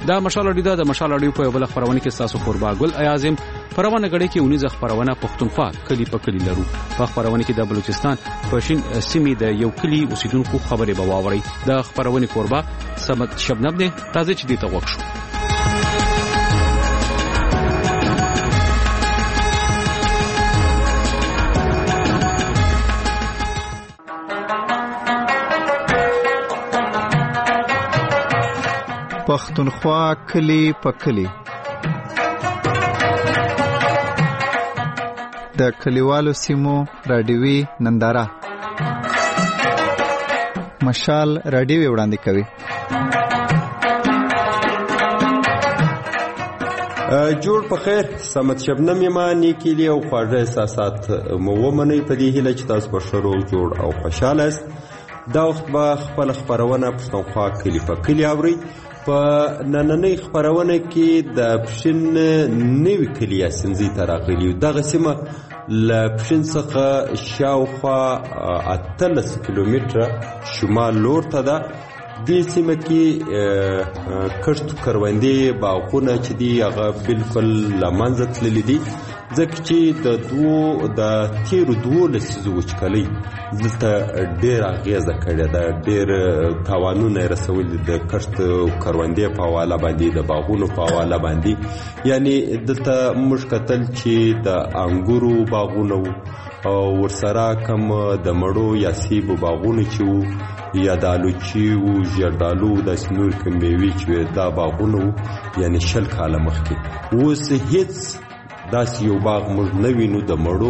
دا مشال اډیو د مشال اډیو په بل خبرونه کې تاسو قربا ګل اعظم پرونه غړي کې 19 خبرونه پښتونخوا کلی په کلی لرو په خبرونه کې د بلوچستان پښین سیمې د یو کلی اوسیدونکو خبرې به واوري د خبرونه قربا سمت شبنم نه تازه چې دي ته وښو پښتونخوا کلی په کلی د کلیوالو سیمو رادیوي ننداره مشال رادیوي وړاندې کوي. جوړ په خیر سمت شبنم یما نیکیلی او خواږه احساسات مو ومنئ په دې هیله چې تاسو به ښه روغ جوړ او خوشحاله یاست. دا وخت به خپله خپرونه پښتونخوا کلی په کلی اورئ. په نننۍ خپرونه کې د پښین نوي کلي یاسینزۍ ته راغلي یو. دغه سیمه له پښین څخه شاوخوا 18 کیلومتره شمال لور ته ده. دې سیمه کې کښت کروندې باغونه چې دي هغه بالکل له منځه تللي دي ځکه چې د تیرو 2 لسیزو وچکالۍ دلته ډېره اغېزه کړې ده. ډېر تاوانونه یې رسولي د کښت کروندې په حواله باندې د باغونو په حواله باندې. یعنی دلته موږ کتل چې د انګورو باغونه وو او ورسره کم د مړو یا سیبو باغونه چې وو یا د الوچي وو ژیړدالو داسې نور کوم میوې چې دا باغونه وو یعنی 20 کاله مخکې. اوس هیڅ داسې یو باغ موږ نه وینو د مړو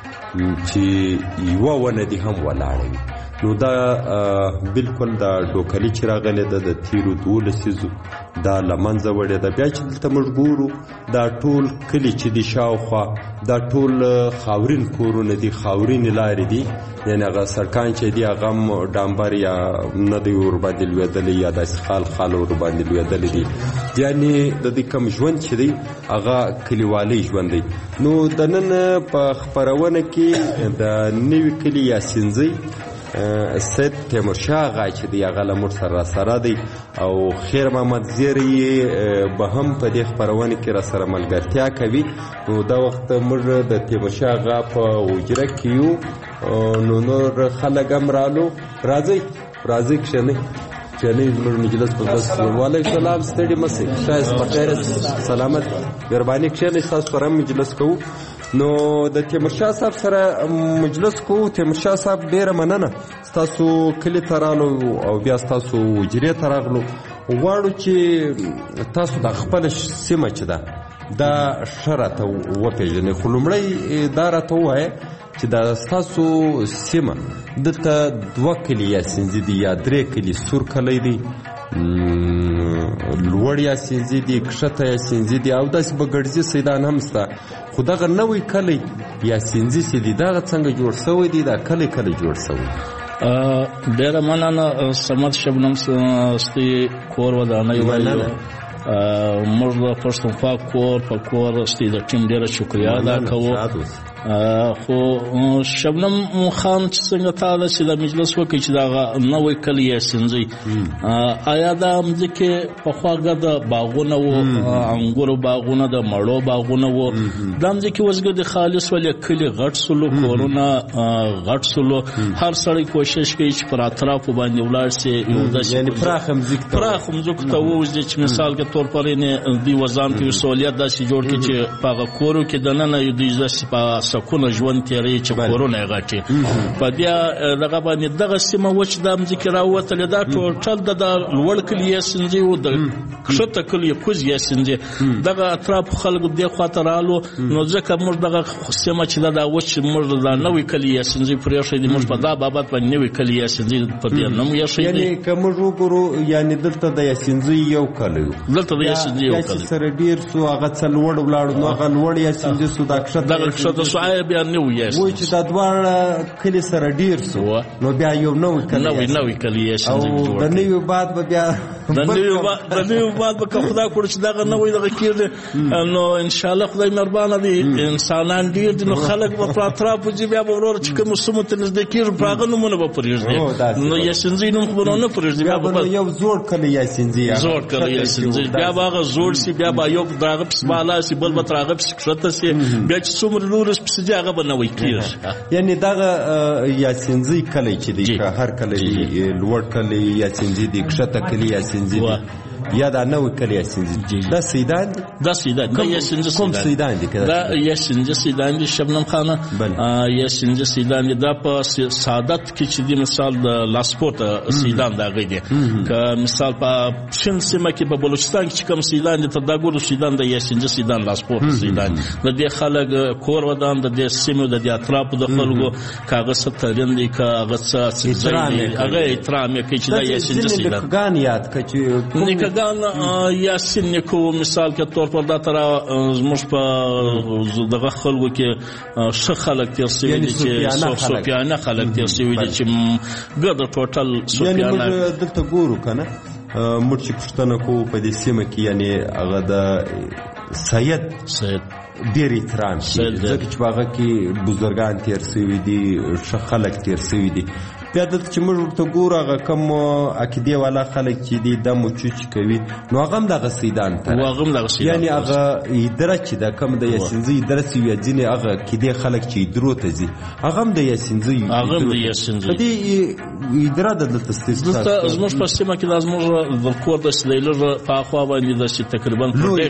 چې یوه ونه دې هم ولاړه وي. نو دا بالکل دا ډوکلي چې راغلی ده د تیرو 2 لسیزو دا له منځه وړې ده. بیا چې دلته موږ ګورو دا ټول کلي چې دي شاوخوا دا ټول خاورین کورونه دي خاورینې لارې دي یعنی هغه سړکان چې دي هغه هم ډامبر یا نه دی ورباندې لوېدلی یا داسې خال ورباندې لوېدلی دي. یعنی د دې کم ژوند چې دی هغه کلیوالي ژوند دی. نو د نن په خپرونه کې د نوي کلي یاسینزۍ سید تیمورشاه غا چې دی هغه له موږ سره راسره دی او خیر محمد زیری به هم په دې خپرونه کې راسره ملګرتیا کوي. نو دا وخت موږ د تیمورشاه غا په حجره کې یو نو نور خلک هم رالو. راځئ کښېنئ زموږ مجلس په بس. وعلیکم السلام ستړي مه شئ ښایست په خیر سلامت مهرباني کښېنئ ستاسو سره هم مجلس کوو. نو د تیمورشاه صاحب سره مجلس کوو. تیمورشاه صاحب ډېره مننه ستاسو کلي ته رالو او بیا ستاسو حجرې ته راغلو. غواړو چې تاسو د خپله سیمه چې ده دا ښه راته وپېژنئ. خو لومړی دا راته ووایه چې دا ستاسو سیمه دلته 2 کلي یاسینزۍ دي یا 3 کلي سور کلی دی لوړ یاسینزۍ دي کښته یاسینزۍ دي او داسې بګړزي سیدان هم شته. خو دغه نوی کلی یاسینزۍ چې دی دغه څنګه جوړ شوی دی دا کلی جوړ شوی؟ ډېره مننه سمت شبنم ستې کور ودانۍ ویلو موږ د پښتونخوا کور په کور ستې د ټیم ډېره شکریا ادا کوو. خو شبنم خان چې څنګه تاله چې د مجلس وکړي چې دغه نوی کلی یاسینزۍ آیا دا مځکې پخوا ګرده باغونه وو انګورو باغونه د مړو باغونه وو دا مځکې اوس ګرده خالص ولې کلي غټ سلو کورونه غټ سلو هر سړی کوشش کوي چې پر اطرافو باندې ولاړ سي یو داسې یعنی پراخ مځکو ته ووځي چې مثال کې طور پر دی وزان کې سہولیت داسې جوړ کړي چې په کورو کې دننه یو د داسې په سکونه ژوند تیری چې کورونه یې غټي په بیا دغه باندې دغه سیمه وچ د مځکې راوتلې دا ټوټل د لوړ کلي یاسینزۍ و د کښته کلي کوز یاسینزۍ دغه اطراف خلکو دې خواته رالو. نو ځکه موږ دغه سیمه چې دا وچ موږ د نوی کلي یاسینزۍ پرېښی دی موږ په دا بابت باندې نوی کلي یاسینزۍ په دې نوم یې ښی دی. یعنی که موږ وګورو یعنی دلته د یاسینزۍ یو کلی دلته د یاسینزۍ یو کلی سره ډېر سو هغه څه لوړ ولاړو نو هغه لوړ یاسینزۍ سو دا کښته سو آیا بیا نو یاسینزۍ وایي چې دا دواړه کلي سره ډېر سو نو بیا یو نوی کلی کلی یاسینزۍ او د نوي بعد به بیا د نوي باد به خدا کړ چې دغه نوې دغه کېږي نو ان شاء الله خدای مهربانه دي انسانان ډیر دي نو خلک به پر اطراف دي بیا به ورور چې کوم سمو ته نږدې کېږي پراغه نمونه به پرېږدي نو یاسینزي نوم خو نه پرېږدي بیا به یو زوړ کلی یاسینزي بیا به هغه زوړ سي بیا به یو دغه پس بالا سي بل به تراغه پس کښته سي بیا چې څومره نور پس دي هغه به نوې کېږي یعنی دغه یاسینزي کلی چې دی هر کلی لوړ کلی یاسینزي دی کښته کلی یاسینزي دی یا دا نو کلی یاسینزي دا سیدان دا یاسینزي کوم سیدان دي دا یاسینزي سیدان دي شبنم خانه یاسینزي سیدان دي دا په سعادت کې چې دی مثال د لاسپورت سیدان دا غي دي که مثال په شین سیمه کې په بلوچستان کې کوم سیدان دي ته دا ګورو سیدان د یاسینزي سیدان لاسپورت سیدان د دې خلک کور ودان د دې سیمو د اطراف د خلکو کاغذ سترین دي کاغذ هغه احترام کوي چې دا یاسینزي سیدان ګان یاد کچې ګان یاسین نیکو مثال کې تور پر دا تر زموږ په دغه خلکو کې ښه خلک تیر شوي دي چې سوفیانه خلک تیر شوي دي چې ګډ ټوټل سوفیانه یعنی موږ دلته ګورو کنه موږ چې پښتنه کوو په دې سیمه کې یعنی هغه د سید ډېر احترام ځکه چې هغه کې بزرګان تیر شوي دي ښه خلک تیر شوي دي بیا دلته چې موږ ورته ګورو هغه کوم عقیدې والا خلک چې دي دم وچوچ کوي نو هغه هم دغه سیدان ته یعنی هغه ادره چې د کوم د یاسینزي ادره چې وي ځینې هغه عقیدې خلک چې ادرو ته ځي هغه هم د یاسینزي په دې ادره د دلته زموږ په سیمه کې د زموږ د کور د سلیلر په خوا باندې د تقریبا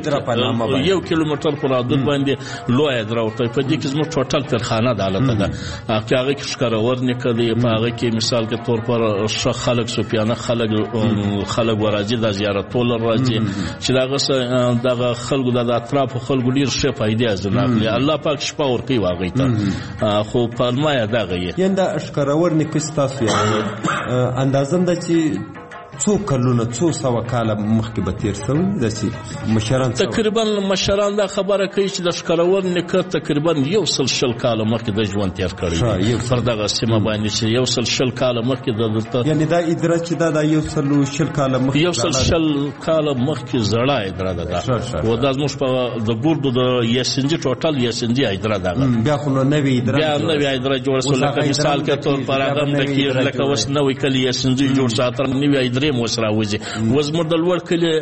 1 کیلومتر پر حدود باندې لوی ادره ورته په دې کې زموږ ټوټل ترخانه د حالت ده هغه کې ښکارور نکړي په هغه کې مثال کے طور پر ش خلق سفیانه خلق ورازي د زیارتول راځي چې دغه خلق د اطراف خلق ډیر ښه فائدې ازناخلي الله پاک شپه ور کوي واغې ته خو فرمایا دغه یند اشکرور نکستاسو یعنی اندازم د چې څو کلونه څو سو کاله مخکې به تیر شوي داسې مشران تقریبا مشران دا خبره کوي چې د ښکارور نیکه تقریبا 100 کاله مخکې د ژوند تیر کړی پر دغه سیمه باندې چې 100 کاله مخکې دلته یعنی دا اداره چې دا 100 کاله مخکې 100 کاله مخکې زړه اداره ده او دا زموږ په د ګوردو د یاسینجی ټوټل یاسینجی اداره ده بیا خو نوې اداره جوړ شو لکه مثال کې تور پر هغه د کې لکه اوس نوې کلی یاسینجی جوړ ساتر نوې اداره موسرا وځي وزمر د لوړ کلی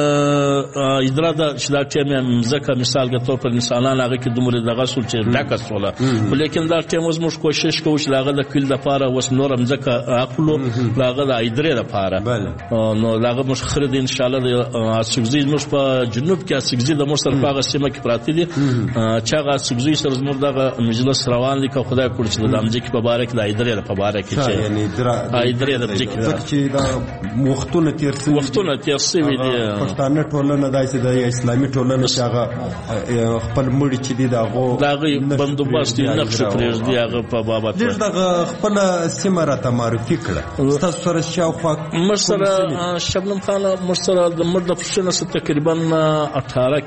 اداره د شلا ټیم مزکه مثال کې تور پر مثالان هغه کې دومره دغه سول چې ډاکه سوله ولیکن دا ټیم زموږ کوشش کوو چې هغه د کل د پاره وس نور مزکه عقلو هغه د اداره د پاره نو هغه مش خرید ان شاء الله د سګزي مش په جنوب کې سګزي د مصر په سیمه کې پراته دي چې هغه سګزي سره زموږ د مجلس روان دي که خدای کول چې د امځکه په باره کې د اداره په باره کې چې یعنی اداره د چې دا وختونه تیر شوي دي پښتانه ټولنه داسې د اسلامي ټولنه چې هغه خپل مړي چې دي دغه بندوبست نقش پرېږدي هغه په بابا ډېر دغه خپل سیمه راته معرفي کړه تاسو سره شاوخوا مشره شبنم خان مشره د مرد پښنه تقریبا 18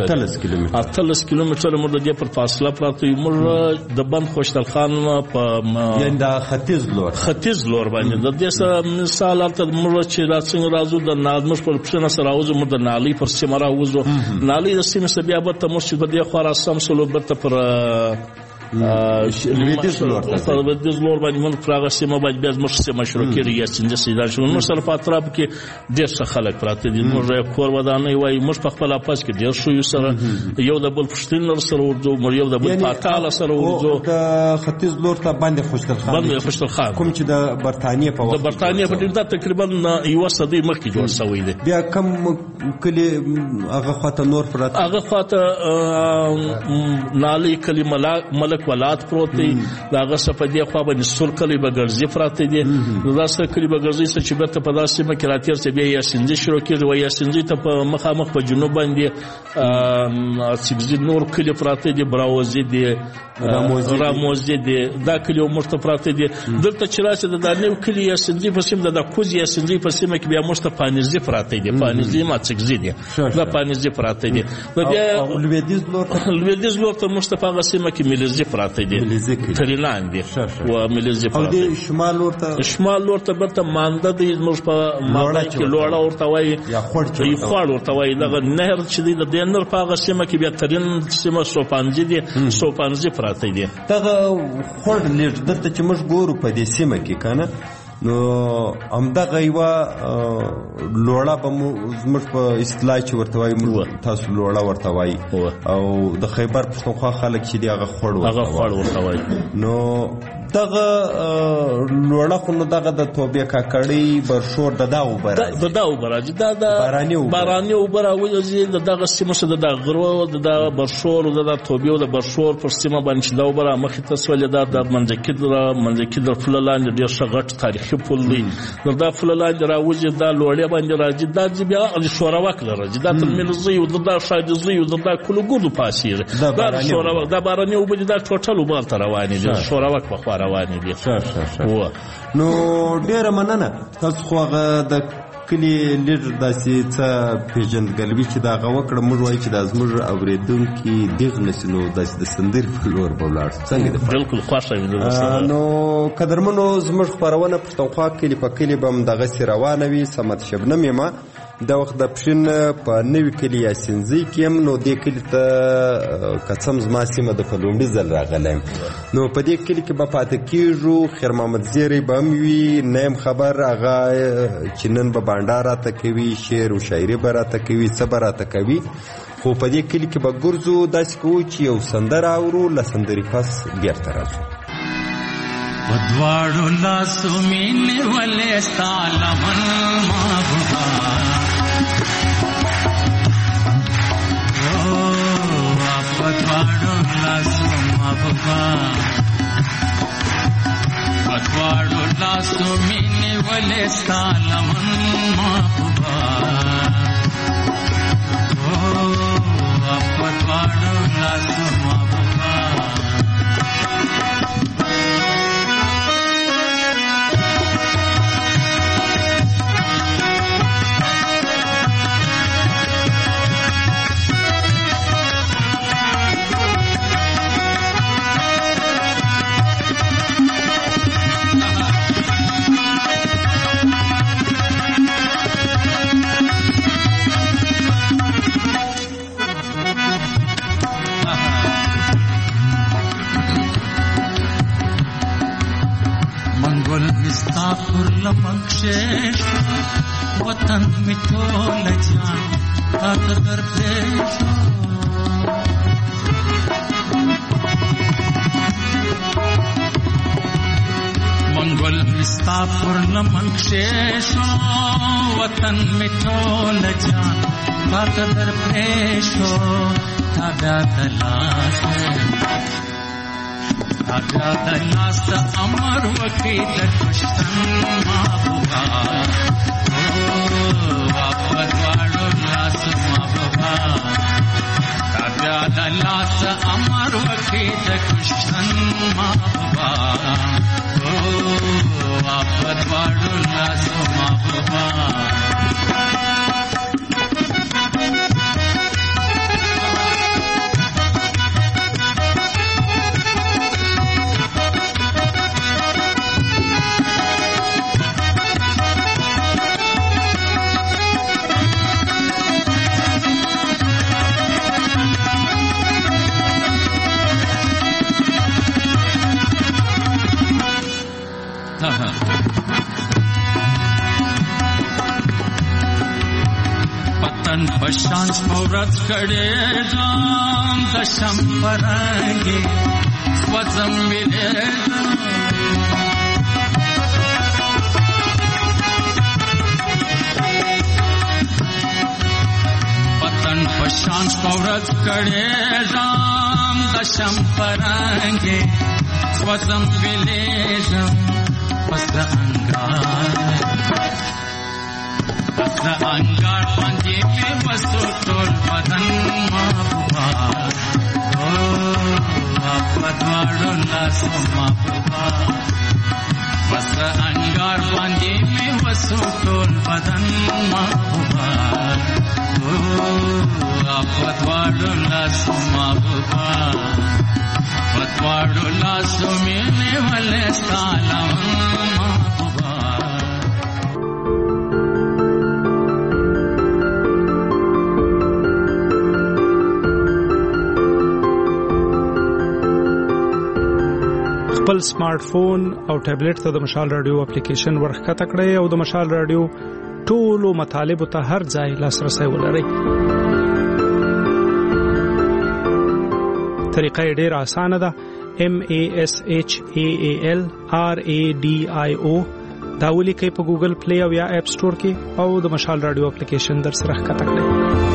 کیلومتر مرد د پر فاصله پراته مر د بند خوشتل خان په یعنی د ختیځ لور باندې د دې مثال ته مر چې راڅنګ راځو د نادمش پر پښنه سره راوځو مر د نالي پر سیمه راوځو نالي د سیمه بیا به ته مرشد د خورا سم سلو برته پر لویدیز لور باندې موږ پراغه سیمه باندې بیا موږ سیمه شروع کړی یا څنګه سیدار شو موږ سره په اطراف کې ډېر څه خلک پراته دي موږ کور ودانې وای موږ په خپل اپاس کې ډېر شو سره یو د بل پښتون سره ورځو یو د بل پاتاله سره ورځو د ختیځ لور ته باندې خوشتل خان کوم چې د برتانیې په وخت د تقریبا یو صدې مخکې جوړ شوی دی بیا کم کلی هغه خاطر نور پراته هغه خاطر نالي کلمه ملک ولات پروت دی داغه سپدی خو باندې سور کلی بغرزي پراته دي دا سره کلی بغرزي چې بیرته په داسې مکه راتیر چې بیا یاسینځي شروع کړي و یاسینځي ته په مخامخ په جنوب باندې سګزي نور کلی پراته دي براوزي دي راموزي دي دا کلی مرته پراته دي دلته چې راځي د دانیو کلی یاسینځي په سیم د کوز یاسینځي په سیم کې بیا مرته پانیزي پراته دي پانیزي ما سګزي دي دا پانیزي پراته دي بیا لویدیز لور ته مصطفی غسیمه کې ملزي پراته دي تریلان دي و مليزي پراته او د شمال ورته برته مانده دي موږ په ماړه کې لوړه ورته وایي یا خوړ ورته وایي دغه نهر چې دی د دې نهر په هغه سیمه کې بیا ترین سیمه سوپانځي دي سوپانځي پراته دي دغه خوړ لږ دلته چې موږ ګورو په دې سیمه کې کنه نو همدغه یوه لوړه به زموږ په اصطلاح چې ورته وایي تاسو لوړه ورته وایي او د خیبر پښتونخوا خلک چې دي هغه خوړ ورته وایي نو دغه لوړه خو نو دغه د توبې کاکړۍ برشور د دا اوبه راځي دا د باراني اوبه راوځي د دغه سیمو څخه د غرو د برشور د توبې او د برشور پر سیمه باندې چې دا اوبه رامخې ته سولې دا د منځکي د پله لاندې ډېر ښه غټ تاریخي پل دی دا پله لاندې راوځي دا لوړې باندې راځي دا ځي بیا شوراوک له راځي دا تر ملزي او دا شادزي او دا کلوګودو پاسیږي دا باراني اوبه دي دا ټوټل اوبه ته روانې دي شوراوک په خوا روانې دي نو ډېره مننه تاسو خو هغه د کلي لږ داسې څه پېژندګلوي چې د هغه وکړه موږ وایو چې دا زموږ اورېدونکي دېغ نه شي نو داسې د سندرې په لور به ولاړ شو څنګه ده بلکل خوښه نو قدرمنو زموږ خپرونه پښتونخوا کلي په کلي به همدغسې روانه وي صمد شبنم یم دا وخت د پښین په نوي کلي یا سینځۍ کې یم نو دې کلي ته قسم زما سیمه د په لومړي ځل راغلی یم نو په دې کلي کې به پاتې کېږو خیر محمد زیری به هم وي نه یم خبر هغه چې نن به بانډار راته کوي شعر و شاعري به راته کوي څه به راته کوي خو په دې کلي کې به ګرځو داسې کوو چې یو سندره اورو له سندرې پس بیرته راځو په دواړو لاسو مې نیولې ستا لمن محبوبه په دواړو لاسو محبوبه په دواړو لاسو مې نیولې ستا لمن محبوبه په دواړو لاسو محبوبه لمکشش وطن می ټول جان تاته در پېښو منګل مستا پر لمکشش وطن می ټول جان تاته در پېښو تا بیا تلاش اگا دلاس امر وکی لکشتن محبوبا واپد واڑو لاس محبوبا اگا دلاس امر وکی لکشتن محبوبا واپد واڑو لاس محبوبا پشان سپورت کړي ځم د شمپرانګي وزم ویلې پتن پشان سپورت کړي ځم د شمپرانګي وزم ویلې ځم پس انگار باندې مې وسو ټول بدن محبوبا په دواړو لاسو محبوبا بس انگار باندې مې وسو ټول بدن محبوبا په دواړو لاسو محبوبا په دواړو معصومین ولستالم محبوبا خپل سمارټ فون او ټابلیټ ته د مشال رادیو اپلیکیشن ورخکته کړئ او د مشال رادیو ټولو مطالبه ته هر ځای لاسرسي ولرئ. طریقه ډیره اسانه ده. MASHAALRADIO دا ولیکئ په ګوګل پلی او یا اپ سٹور کې او د مشال رادیو اپلیکیشن در سره ښکته کړئ.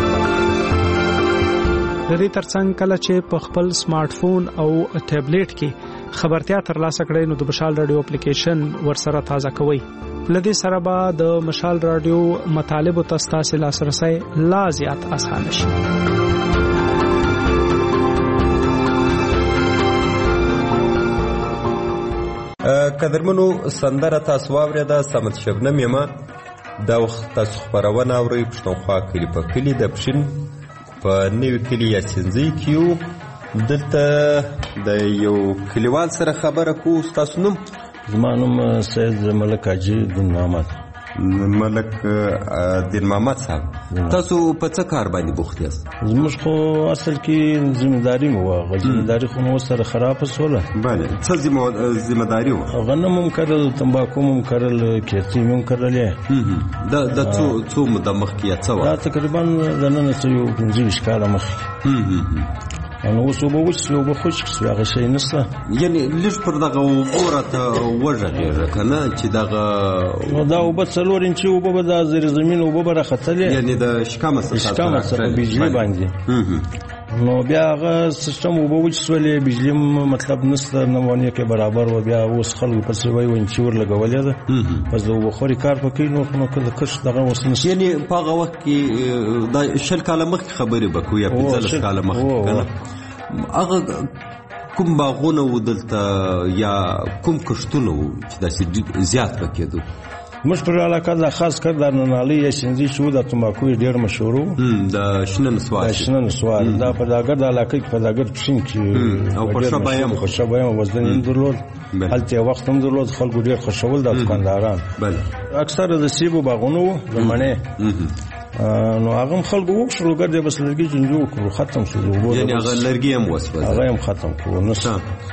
د دې ترڅنګ کله چې په خپل سمارټ فون او ټابلیټ کې خبرتیا ترلاسه کړئ نو د مشال رادیو اپلیکیشن ورسره تازه کوئ. لدې سره به د مشال رادیو مطالبه تاسو لاسرسي لا زیات اسانه شي. قدرمنو سندره تاسو واورېده صمد شبنم یما دا وخت تاسو خبرونه اورئ پښتونخوا کلی په کلی د پښین په نوي کلی یا سنځي کیو دلته د یو کلیوال سره خبره کو. تاسو نوم؟ زما نوم سید ملک حاجي دین محمد. ملک دین محمد صاحب، تاسو په څه کار باندې بوخت یاست؟ زموږ خو اصل کې ذمہداري مو وه، ذمہداري خو مو سره خرابه سوله. بله، څه ذمہداري وه؟ غنم هم کرل، تمباکو هم کرل، کیسې هم کرلې. دا څو موده مخکې یا څه وه؟ دا تقریبا د نن څه یو 25 کاله مخکې. نو اوس اوبه وچ اوبه خشک شوې، هغه شی نشته. یعنې لږ پر دغه اوبو راته وږغېږه که نه چې دغه نو دا اوبه 4 انچې اوبه به د زیرزمین اوبه به راختلې، یعنې د شکمه څخه په بجلي باندې. نو بیا هغه سیستم اوبه وچ سولې، بجلي مطلب نشته، نمونې کې برابر و. بیا اوس خلکو پسې وایي انچې ور لګولې ده، بس د اوبه خوري کار پکې. نو که کښ دغه اوس نشته. یعنې په هغه وخت کې دا 20 کاله مخکې خبرې به کوو یا 15 کاله مخکې که نه، هغه کوم باغونه و دلته یا کوم کښتونه و چې داسې زیات پکېدو؟ موږ پر علاقه د خاص کر د ننالي یا شینځي شو د تمباکو ډیر مشهور و. د شنه نسوار دا په داګر د علاقه کې په داګر پښین کې او په شبایم وزن درلود. هلته وخت هم درلود، خلکو ډیر خوشول د دکانداران. بله، اکثر د سیبو باغونو و زمانه. نو هغه خلکو وښلو ګرځي، بس لرګي جنجو کړو، ختم شو. یعنې هغه لرګي هم وسوځه، هغه هم ختم کړو. نشه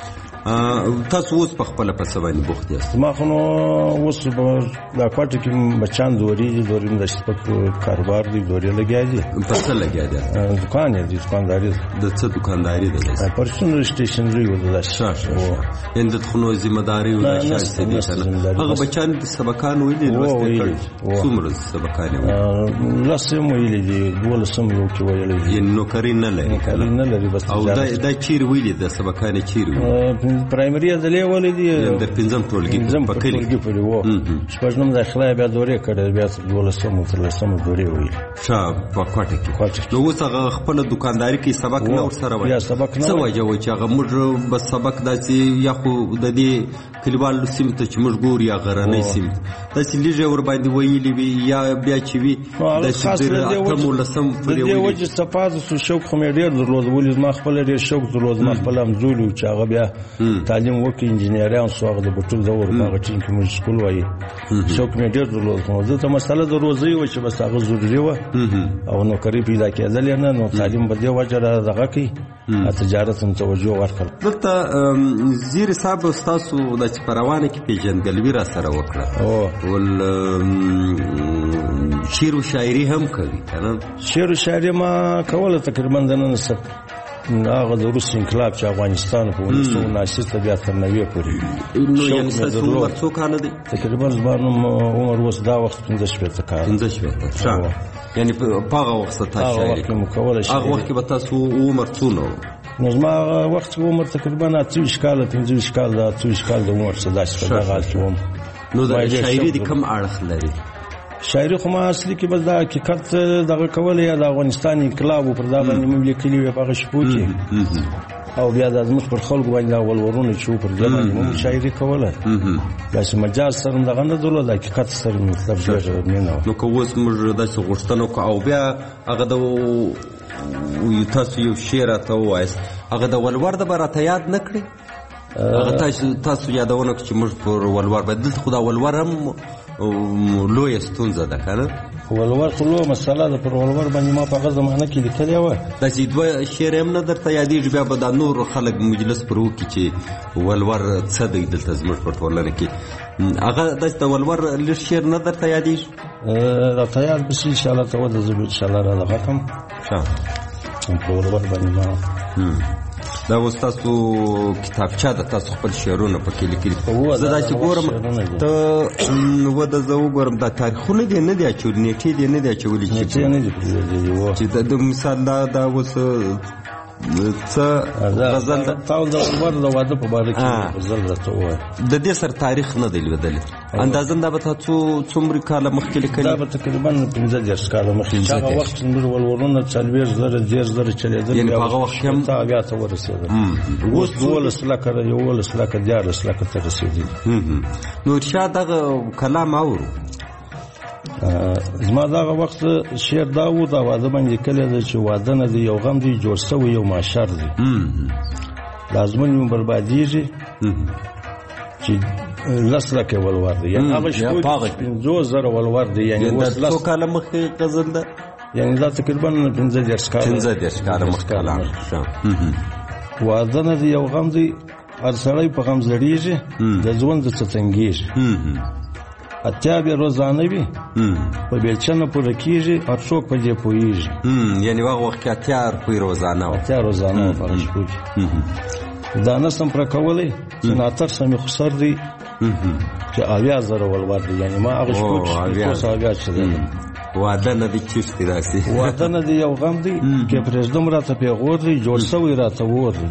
تاسو اوس په خپله په څه باندې بوخت یاست؟ ما خو نو اوس دا کوټه کې بچان دوري د شپږ کاروبار دی، دوري لګیا دي. په څه لګیا دي؟ دکان دی، دکانداري. د څه دکانداري ده؟ پرسونل سټیشنري و د ان د خونو ذمہداري و د شاسته دي کنه. هغه بچان د سبقان ویلي لوستل څومره سبقان ویلي؟ لسم ویلي دي، 12 یو کې ویلي دي. یعنې نوکري نه لري بس. او دا چیر ویلي د سبقان چیر ویلي؟ پرایمري د لیول دي د 5م ټولګي په کلی په لیو شپږم داخله بیا دورې کړې، بیا 12 دورې ویل ښه په کوټه کې. نو اوس هغه خپل دکانداري کې سبق نه ورسره وایي؟ یا سبق نه څه وجه و چې هغه موږ بس سبق داسې یا خو د دې کلیوالو سیمې ته چې موږ ګورو یا غرنۍ سیمې داسې لږې ورباندې ویلي وي یا بیا چې وي داسې ډېر 18 پورې ویلي؟ د دې وجې څپازه سو شوق خو مې ډېر درلود، ولې زما خپل ډېر شوق درلود. ما خپل همزولي و چې هغه بیا تعلیم وکړي، انجینریان سو، هغه د بټول دور هغه ټیم کې موږ سکول وایي. شوق مې ډېر درلود. نو زه ته مسله د روزۍ و چې بس هغه ضروري وه او نوکري پیدا کېدل نه. نو تعلیم په دې وجه دغه کوي، تجارت هم توجه ورکړه. دلته زیر صاحب ستاسو د چې په روانه کې پیژندګلوي را سره وکړه، ول شعر و شاعري هم کوي که نه؟ شعر و شاعري ما کوله تقریبا د نن هغه د روس انقلاب چې افغانستان په 1979 ته بیا تر 90 پورې. نو یعنې ستاسو عمر څو کاله دی؟ تقریبا زما عمر اوس دا وخت 15 کاله. 15 ښه، یعنې په هغه وخت تاسو شاعري کوله؟ هغه وخت کې به تاسو عمر څونه و؟ نو زما هغه وخت کې عمر تقریبا 28 کاله 25 کاله د 28 کاله د عمر څه داسې په دغه حال کې وم. نو د شاعري د کوم اړخ لري؟ شاعري خو ما اصلي کې بس د حقیقت دغه کول یا د افغانستان انقلاب پر دا باندې مې لیکلي وي په هغه شپو کې، او بیا د زموږ پر خلکو باندې ولورونه چې پر دې باندې مو شاعري کوله. داسې مجاز سره دغه نه درلود، د حقیقت سره مطلب ډېر مینه وه. نو که اوس موږ داسې غوښتنه وکړو او بیا هغه د تاسو یو شعر راته ووایاست، هغه د ولور د به راته یاد نه کړئ؟ تاسو یادونه چې موږ پر ولور بدل خو دا ولور هم لویه ستونزه ده کنه ولور خو لویه مسله ده پر ولور باندې ما په هغه زمانه کې لیکلې وه داسې دوه شعر هم نه درته یادېږي بیا به دا نور خلک مجلس پر وکړي چې ولور څه دی دلته زموږ په ټولنه کې هغه داسې د ولور لږ شعر نه درته یادېږي راته یاد به شي انشاءالله ته وده زه به انشاءالله راغه کړم په ولور باندې ما دا اوس تاسو کتابچه ده تاسو خپل شعرونه پکې لیکلي زه دا چې ګورم ته وده زه وګورم دا تاریخونه دي نه دي اچولي نیټې دي نه دي اچولي چې د مثال دا اوس څه غزل ده تاسو د ولور د واده په باره کې غزل راته ووایه د دې سره تاریخ نه دی لوېدلی اندازه دا به تاسو څومره کاله مخکې لیکلي دا به تقریبا 15 کاله مخکې چې هغه وخت زموږ ولورونه 40 زره 10 زره چلېدل یعنې په هغه وخت هم بیا ته ورسېدل اوس 12 لکه 11 لکه 14 لکه ته رسېدلي نورشاه دغه کلام اورو زما دغه وخت شعر دا و دا واده باندې کله ده چې واده نه دی یو غم دی جوړ شوی یو معاشر دی لازمن یې بربادیږي چې لس لکه ولور دی یعنې هغه شپږ 50,000 ولور دی یعنې اوس څو کاله مخکې غزل ده یعنې دا تقریبا 15 کاله مخکې واده نه دی یو غم دی هر سړی په غم زړېږي د ژوند څه تنګېږي اتیا بیا روزانه وي په بیلچنه پوره کېږي هر څوک په دې پوهېږي یعنې هغه وخت کې اتیا روپۍ روزانه وه اتیا روزانه وه په شپو کې دا نه سم پوره کولی چې ناتر سمې خو سر دی چې 80,000 ولور دی یعنې ما هغه شپو کې 200 چې دی واده نه دی چیشتې داسې واده نه دی یو غم دی کې پرېږدم راته پیغور دی جوړ شوی راته اور دی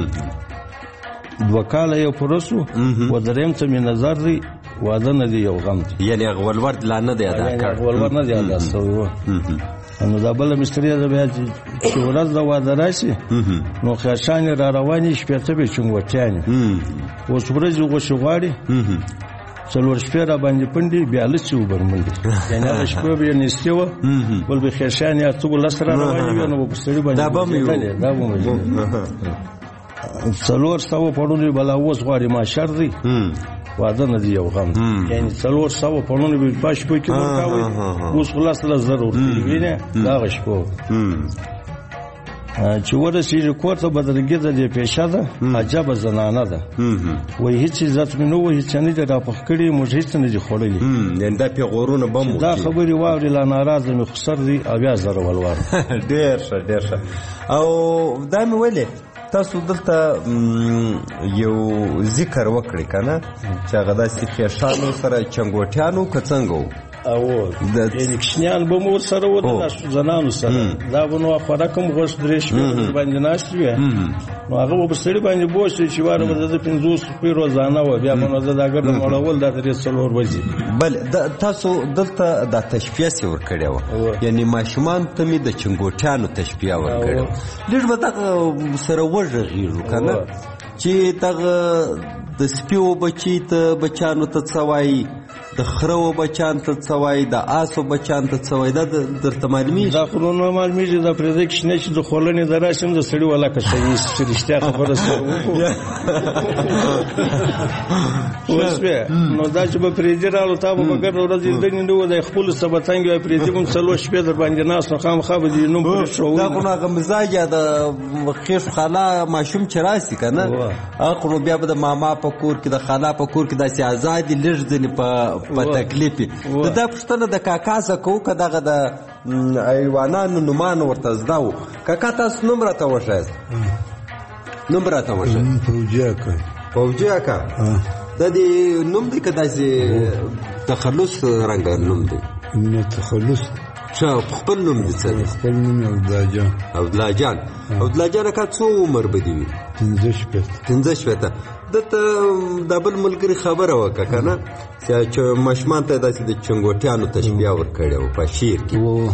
2 کاله یو پوره سو و درېیم ته مې نظر دی واده نه دی یو غم دی یعنې هغه ولور لا نه دی ادا کړ ولور نه دی ادا شوی و نو دا بله مستري ده بیا چې ورځ د واده راشي نو خیرشانې را روانې شپېته به چونګوټیانې اوس ورځې غوښې غواړي 4 شپې را باندې پنډي بیا لسې وبرمندي یعنې هغه شپه به یې نیستې وه بل به خیرشانې اته لس را روانې وې نو به په سړي باندې دا به مو 400 پړونې بلا اوس غواړي معاشر دی واده نه دی یو غم یعنې 400 پړونې به په شپو کې ورکاوی اوس خلاص 10,000 ورکوي وینې دا هغه شپو چې ورسېږي کور ته بدرګي د دې پیشه ده عجبه زنانه ده وایي هېڅ عزت مې نه و هېڅ نه دي راپخ کړي موږ هېڅ نه دي خوړلي یعنې دا پیغورونه به مو دا خبرې واورې لا ناراضه مې خو سر دی 80,000 ولور ډېر ښه او دا مې ولې تاسو دلته یو ذکر وکړئ که نه چې هغه داسې خیشانو سره چنګوټیانو که څنګه و یعنې کشنیان به مو ورسره و د زنانو سره دا به نو خوراک هم غوښ 3 شپې باندې ناستې وې نو هغه به په سړي باندې بوج شي چې واره به د 50 روپۍ روزانه وه بیا به نو زه دا ګرده مړول دا 3-4 ورځې بله تاسو دلته دا تشبیه سې ورکړې وه یعنې ماشومانو ته مې د چنګوټیانو تشبیه ورکړې وه لږ به دغه سره وغږېږو که نه چې دغه د سپیو بچیانو ته څه وایي د خرو بچان ته څه وایي د آسو بچان ته څه وایي دا درته معلومیږي دا خو نو معلومیږي دا پرېږدی کښېنی چې د خولنې د راشي هم د سړي ولاکه ښوي چې رښتیا خبره سره وکړو اوس بیا نو دا چې به پرېږدي راغلو تا به ګرده ورځ لیدنې نه وه دی خپلو سبتنګې وای پرېږدي به هم 4 شپې در باندې ناست نو خامخا به دې نوم پرېښوي دا خو نو هغه مزاج یا د خېښ خالا ماشوم چې راسي که نه هغه خو نو بیا به د ماما په کور کې د خالا په کور کې داسې ازادي لږ ځینې په تکلیفي دا پوښتنه د کاکا څخه کوو که دغه د حیوانانو نومانو ورته زده وو کاکا تاسو نوم راته وښایاست نوم راته وښایاست فوجي اکا دا دې نوم دی که داسې تخلص رنګه نوم دی نه تخلص خپل نوم دی څه دی خپل نوم عبدالله جان اکا څو عمر به دي وي 15 دته د بل ملګري خبره وکړه که نه چې ماشومان ته داسې د چنګوټیانو تشبیه ورکړې وه په شعر کې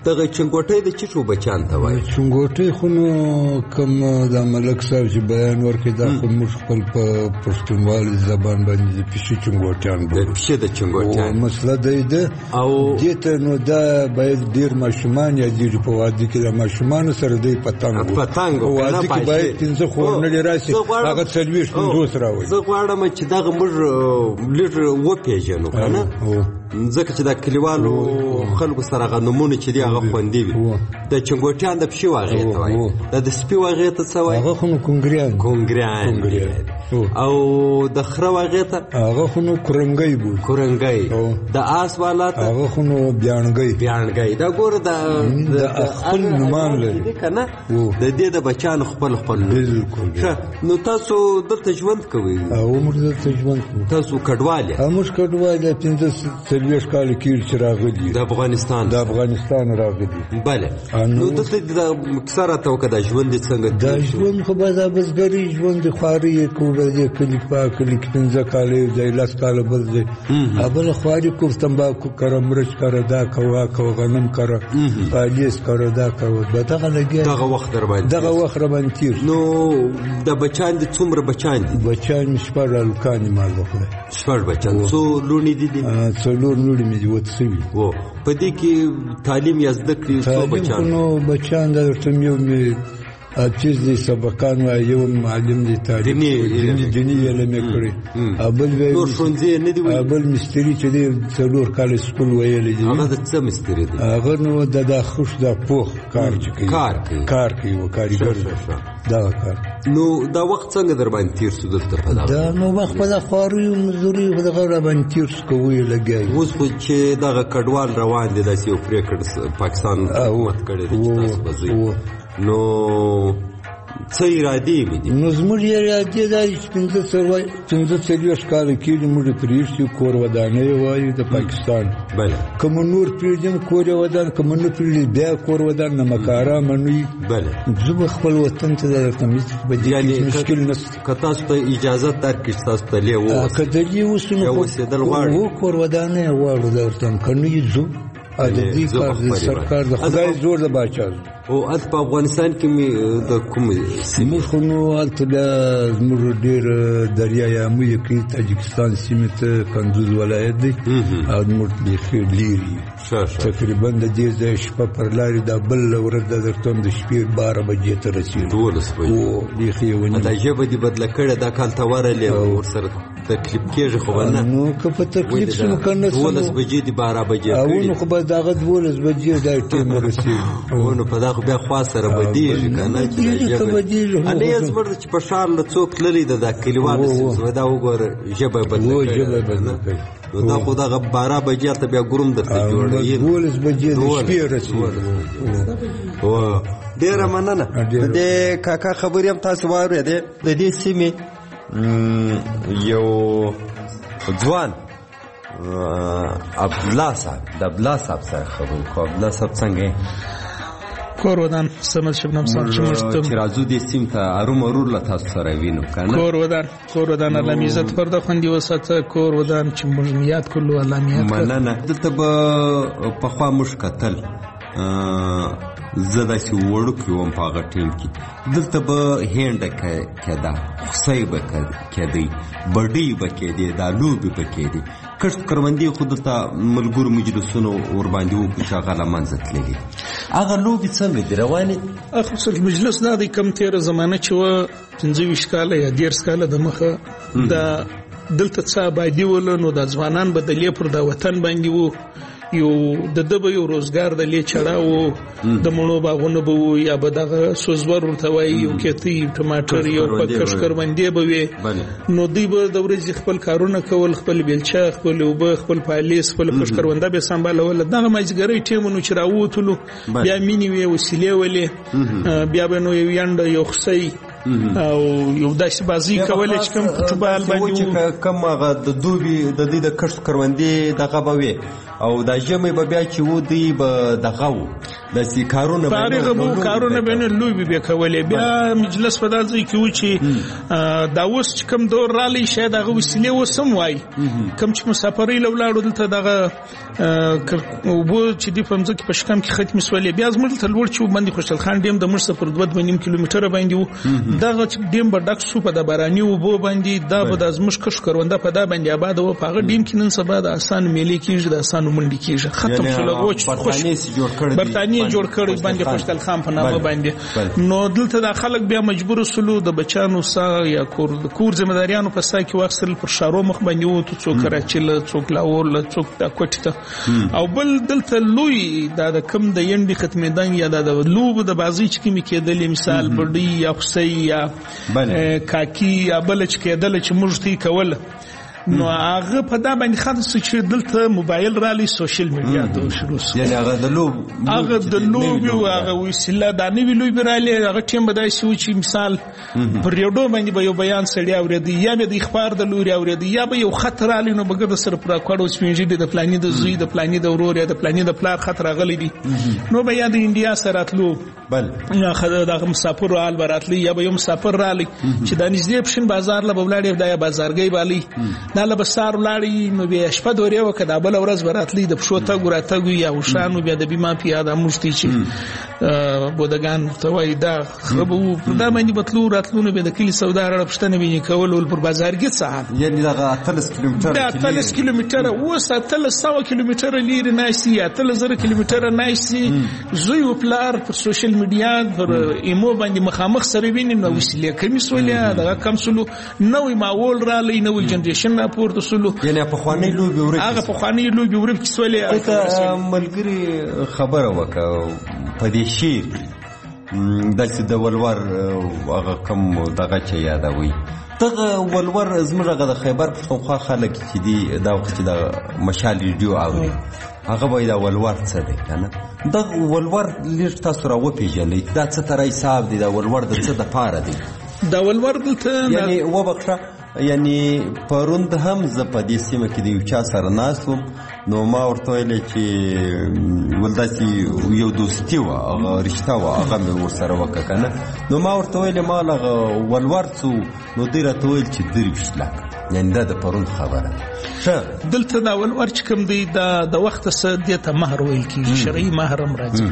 دغه چنګوټۍ د چټو بچان ته وایي چنګوټۍ خو نو کوم د ملک صاحب چې بیان ورکړي دا خو موږ خپل په پښتونوالي زبان باندې د پیشي چنګوټیان د پیشي د چنګوټیان مسله دی ده او دې ته نو دا باید ډېر ماشومان یا ډېر په واده کې د ماشومانو سره دی پتنګ واده کې باید 15 خورنلې راشي هغه 40 راوړي زه غواړم چې دغه موږ لږ وپېژنو که نه ځکه چې دا کلیوالو خلکو سره هغه نومونه چې دي هغه خوندي وي د چنګوټیان د پښې واغې ته وایي د سپي واغې ته څه وایي هغه خو نو کونګریان او د خره واغې ته هغه خو نو کورنګۍ د آس والا ته هغه خو نو بیانګۍ دا ګوره د خپل نومان لري که نه د دې د بچیانو خپل نو تاسو دلته ژوند کوئ موږ دلته ژوند کوو تاسو کډوال یې موږ کډوال یې 15 کاله کېږي چې راغلي د افغانستان راغلي بله نو دلته د کیسه راته وکړه دا ژوند دې څنګه دا ژوند خو به دا بزګري ژوند د خواري یې کوو به دې کلي کلي کې 15 کاله یو ځای 10 کاله بل ځای بله خواري کوو تمباکو کره مرچ کره دا کوه غنم کره پالیس کره دا کوه به دغه لګیا دغه وخت در باندې تېر نو د بچیان دي څومره بچیان دي بچیان مې 6 هلکانې مال د خدای 6 بچیان څو لوڼې دي 4 لوڼې مې دي وت سوي په دې کې تعلیم یا زده کړې څو بچیان نو بچیان دا درته یو مې چیز دی سبقان و یو معلم دی تعلیم دینی علم کړی بل مستری چې دی 4 کال سکول ویلی دی هغه د څه مستری دی هغه نو د خوش د پوخ کار کوي کاریګر دا کار نو دا وخت څنګه در باندې تیر شو دلته په دا نو وخت په خواري مزوري په دغه باندې تیر شو کوی لګي اوس خو چې دغه کډوال روان دي داسې یو پریکړ پاکستان حکومت کړی دی چې تاسو بځئ نو څه ارادې مې دي نو زموږ ارادې دا چې 15 کاله کېږي موږ پرېښتي کور ودانۍ وایو د پاکستان بله کوم نور پرېږدم کور ودان کوم نه پرېږدي بیا کور ودان نمکاره منوي بله زه به خپل وطن ته درته مشکل نشته که تاسو ته اجازه درکړي چې تاسو ته لې ووسئ که دلې وسو نو اوسېدل غواړئ کور ودانۍ غواړو درته که نه یې ځو د سرکار د خدای زور د باچا او هلته په افغانستان کې مې د کوم موږ خو نو هلته بیا زموږ ډېر دریایامو یې کوي تاجکستان سیمې ته کندوز ولایت دی او زموږ بیخي لرې تقریبا د دې ځای شپه پر لارې دا بل ورځ د درته د شپې 12 بجې ته رسېږو 12 بجې بیخي دا ژبه دې بدله کړې دا کال ته ورغلې ورسره تکلیف کېږي خو به نه نو که په تکلیف سم که نه 12 بجې دي 12 بجې نو خو به دغه 12 بجې دا ټیم ورسېږي نو په دغه بیا خوا سره بدېږي که نه هلې زموږ چې په ښار له څوک تللي ده دا کلیوالو سیمه دا وګوره ژبه بدله کړې نو دا خو دغه 12 بجې ته بیا ګروم درته جوړوي 12 بجې د شپې رسېږي ډېره مننه د دې کاکا خبرې هم تاسو واورېدې د دې سیمې یو ځوان عبدالله صاحب سره خبرې کوو عبدالله صاحب څنګه کور ودان سمد شبنم صاحب چې راځو دې سیم ته ارومرور له تاسو سره وینو کنه کور ودان الله عزت پرده خوندي وساته کور ودان چې موږ یاد کړو الله میات مننه دلته به پخوا موږ کتل زه داسې وړوکی وم په هغه ټیم کې دلته به هینډه کېده خوسۍ به کېدی بډۍ به کېدې دا لوبې به کېدې کښت کروندې خو دلته ملګرو مجلسونو ورباندې وکړو چې هغه له منځه تللي هغه لوبې څنګه دي روانې خصوصا مجلس دا دی کم تېره زمانه چې وه 15 کاله یا 10 کاله د مخه دا دلته څه آبادي وله نو دا ځوانان به د لې پر دا وطن باندې وو یو د دبه یو روزګار د لې چړاو د مونو باغونه به وو یا به دغه سوزور ورته وایي یو کېتی ټماټر یو پکش کروندې به وي نو دوی به د ورځې خپل کارونه کول خپل بیلچه خپل اوبه خپل پالیس خپل کش کرونده به سمبالول دغه ماجګری ټیمونو چې راووتلو بیا مینی وی وسیلې ولې بیا به نو یو یند یو خسي او یو داسې بازی کولې چې کوم فوټبال باندې کوم هغه د دوبي د دې د کښت کروندې دغه به وي او دا ژمی به بیا چې و دوی به دغه و داسې کارونه به نه لوبې به کولې. بیا مجلس په داسې کې و چې دا اوس چې کوم دور رالی شاید هغه وسیلې اوس هم وایي کوم چې مسافرۍ له ولاړو دلته دغه اوبه چې دي په مځکې په شکم کې ختمې سولې. بیا زموږ دلته لوړ چې باندې خوشحال خان ډیم د موږ څخه پر 2.5 کیلومتره باندې و. دغه ډیم به ډک سو په د باراني اوبو باندې دا به د زموږ کښ کرونده په دا باندې آباد و. په هغه ډیم کې نن سبا د آسان میلې کېږي د آسان منډي کېږي ختم شو لګوچ برتانیې جوړ کړی باندې خوشحال خان په نامه باندې. نو دلته د خلک بیا مجبور سلو د بچانو سا یا کور ځمداریانو په سا کې واکسل پر شارو مخ باندې و ته څوک راچل څوک لاور څوک د کوټه او بل دلته لوی د کم د ینډي ختمېدان یا د لوب د بازي چې کې کېدل مثال بډي یا خصي یا کاکی یا بل چې کېدل چې موږ تی کول. نو هغه په دا باندې خاص چې دلته موبایل رالي سوشل میډیا ته شروع شو. یعنی هغه د لوب یو هغه وسیله د نوې لوی برالي هغه ټیم بدای شو چې مثال پر یو ډو باندې به یو بیان سړی اورېدي یا به د اخبار د لوري اورېدي یا به یو خطر رالي نو بګر د سر پر کاړو سپینځي د پلانې د زوی د پلانې د ورور یا د پلانې د پلار خطر غلي دي نو به یا د انډیا سره اتلو بل یا خدای د مسافر حال براتلی یا به یو مسافر رالي چې د نږدې پښین بازار له بولاړي د بازارګي بالي دا له بسار ولاړی نو بیا شپه دورې وکړه بل ورځ براتلی د پښو ته ګراته یا وشانو بیا د بیمه پیاده مشتي چې بودگان توای دا خربو دا باندې بتلو راتلونه به د کلی سودار پښتنه ویني کول پر بازارګي صاحب یعنی دا 30 کیلومتر دا 30 کیلومتر او 300 کیلومتر لري ناشتي 3000 کیلومتر ناشتي زوی پلار پر سوشل میډیا پر ایمو باندې مخامخ سره ویني نو وسیله کمی سولیا دا کم سلو نوې ماول را لې نوې جنریشن را پورته سلو یعنی په خواني لوبي ورک هغه په خواني لوبي ورک سولیا ملګری خبره وکاو په دې شیر دلته د ولور هغه کم دغه چې یادوي دغه ولور زموږه د خیبر پښتونخوا خلک چې دی دا وخت د مشال ریډیو اوري هغه به دا ولور څه دی کنه دغه ولور لږ تاسو را وپیژنئ دا څه ترای حساب دی دا ولور د څه د پاره دی دا ولور دلته یعنی وبخښه یعنی پروند هم ز په دې سیمه کې د یو چا سره ناسوم نو ما ورته ویل چې ولداسي یو دوستي و هغه رشتہ و هغه مې ورسره وکړه کنه نو ما ورته ویل ما لغه ولور څو نو ډیره ته ویل چې 23 لک یعنی دا د پروند خبره دلته دا ولور چې کوم دی د وخت سره د ته مہر ویل کیږي شرعي مہر هم راځي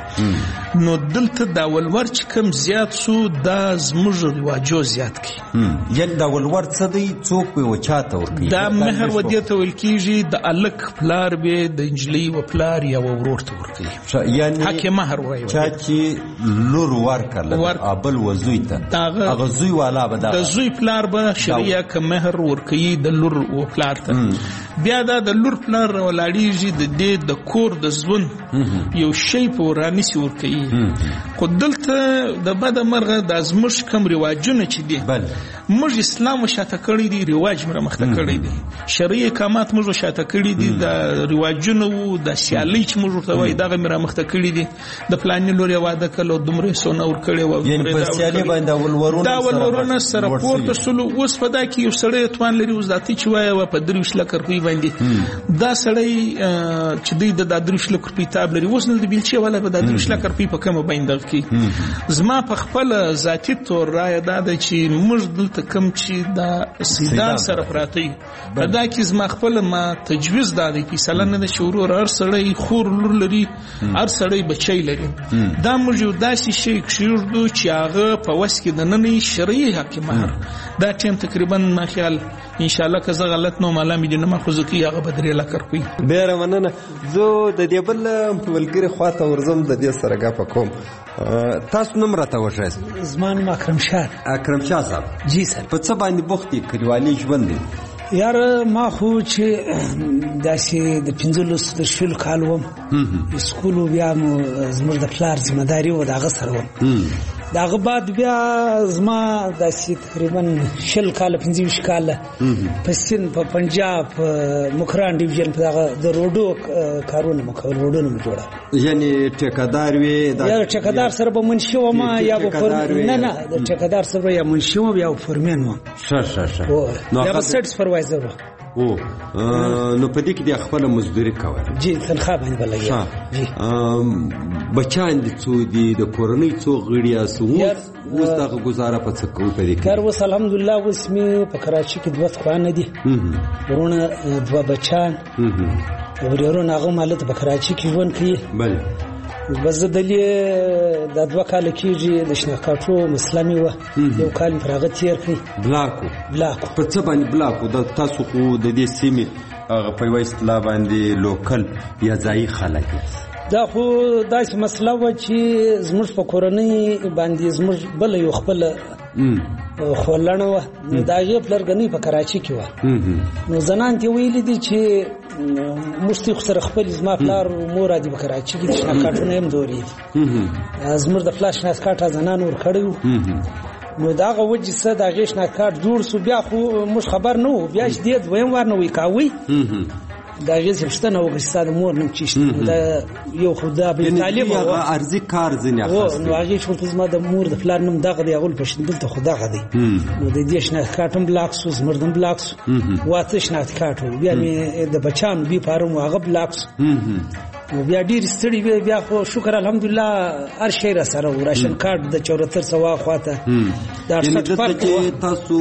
نو دلته دا ولور چې کوم زیات سو دا زموږ رواجو زیات کی یعنی دا ولور څه دی څوک به وچاته ورکی دا مہر ودیته ویل کیږي د الک پلار به د انجلی و پلار یا ورور ته ورکی یعنی حق مہر وایي چا چې لور ورکړل ابل وزوی ته هغه زوی والا به د زوی پلار به شریعه ک مہر ورکی د لور و پلار ته بیا دا د لور پلار ولاړیږي د دې د کور د ځون یو شی په ورانی سی ورکی خو دلته د بد مرغه د ازمش کم رواجونه چې دي موږ اسلام شاته کړی دی رواج مر مخته کړی دی شرعي احکامات موږ شاته کړی دي د رواجونه او د سیالي چې موږ ته وای دغه مر مخته کړی دي د پلان لوري واده کړو دومره سونه ور کړی و یعنی په سیالي باندې ولورونه سره پورته سلو اوس په دا کې یو سړی توان لري اوس داتې چې وای په 3 لک روپۍ باندې دا سړی چې د 3 لک روپۍ تاب لري اوس نه د بیلچې ولا په 3 لک روپۍ په کومه باندې کې زما په خپل ذاتی تور رائے دا چې موږ دلته کم چې دا سیدان سره پراتی په دا کې زما خپل ما تجویز دادی چې سلنه د شورور هر سړی خور لور لري هر سړی بچی لري دا موږ داسې شی کړو چې هغه په وس کې د نن شرعي حق مہر دا ټیم تقریبا ما خیال ان شاء الله که زه غلط نو معلوم دي نه ما خو ځکه هغه بدري لا کوي ډیر مننه زه د دې بل ولګری خواته ورزم د دې سره غا پکوم تاسو نوم راته وښایئ زمان اکرم شاه صاحب جی سر په څه باندې بوختي کلیوالي ژوند دی یار ما خو چې داسې د 15 شل کال وم سکول بیا مو زموږ د پلار ذمہ داری و دغه سره وم دغه بعد بیا زما داسې تقریبا شل کال 15 کال په سین په پنجاب مکران ډیویژن په دغه د روډو کارونه مکول روډونه جوړه یعنی ټیکادار وی یا ټیکادار سره به منشي و ما یا به نه د ټیکادار سره یا منشي و یا فورمن و شه نو یا سټ سپروایزر نو په دې کې د خپل مزدوري کوي جی تنخواه باندې بلګي جی بچان دي څو دي د کورنۍ څو غړي اسو اوس دا گزاره په څه کوي په دې کې کار وس الحمدلله اوس می په کراچي کې دوه خوانه دي ورونه دوه بچان ورونه هغه مالته په کراچي کې ژوند کوي بله بس دلې د دوه کال کېږي د شناکاټو مسلمي و یو کال فراغت تیر کړی بلاکو په څه باندې بلاکو د تاسو خو د دې سیمې هغه په یوه اصطلاح باندې لوکل یا ځایي خلک دا خو داسې مسله وه چې زموږ په کورنۍ باندې زموږ بله یو خپله خولنه وه نو د هغې پلرګنۍ په کراچي کې وه نو زنان ته ویلي دي چې موږ خو سره خپل زما پلار مور دي په کراچي کې د شناکاټونه هم دورې دي زموږ د پلار شناکاټ زنان ورکړی وو نو د هغه وجې څه د هغې شناکاټ جوړ سو بیا خو موږ خبر نه وو بیا چې دې دویم وار نه وی کاوی دا غیز پښتنه وګړي ستاسو مور نم چیشته دا یو خدا به طالب هغه ارزي کار ځنه خاص نو هغه شو ته زما د مور د پلان نم دغه دی غول پښتن دلته خدا غدي نو د دې شنه کاټم بلاکس مردم بلاکس واته شنه کاټو بیا می د بچان بي پارم هغه بلاکس بیا ډیر ستړي بیا خو شکر الحمدلله هر شی را سره راشن کارت د 74 سوا خواته دا څه فرق تاسو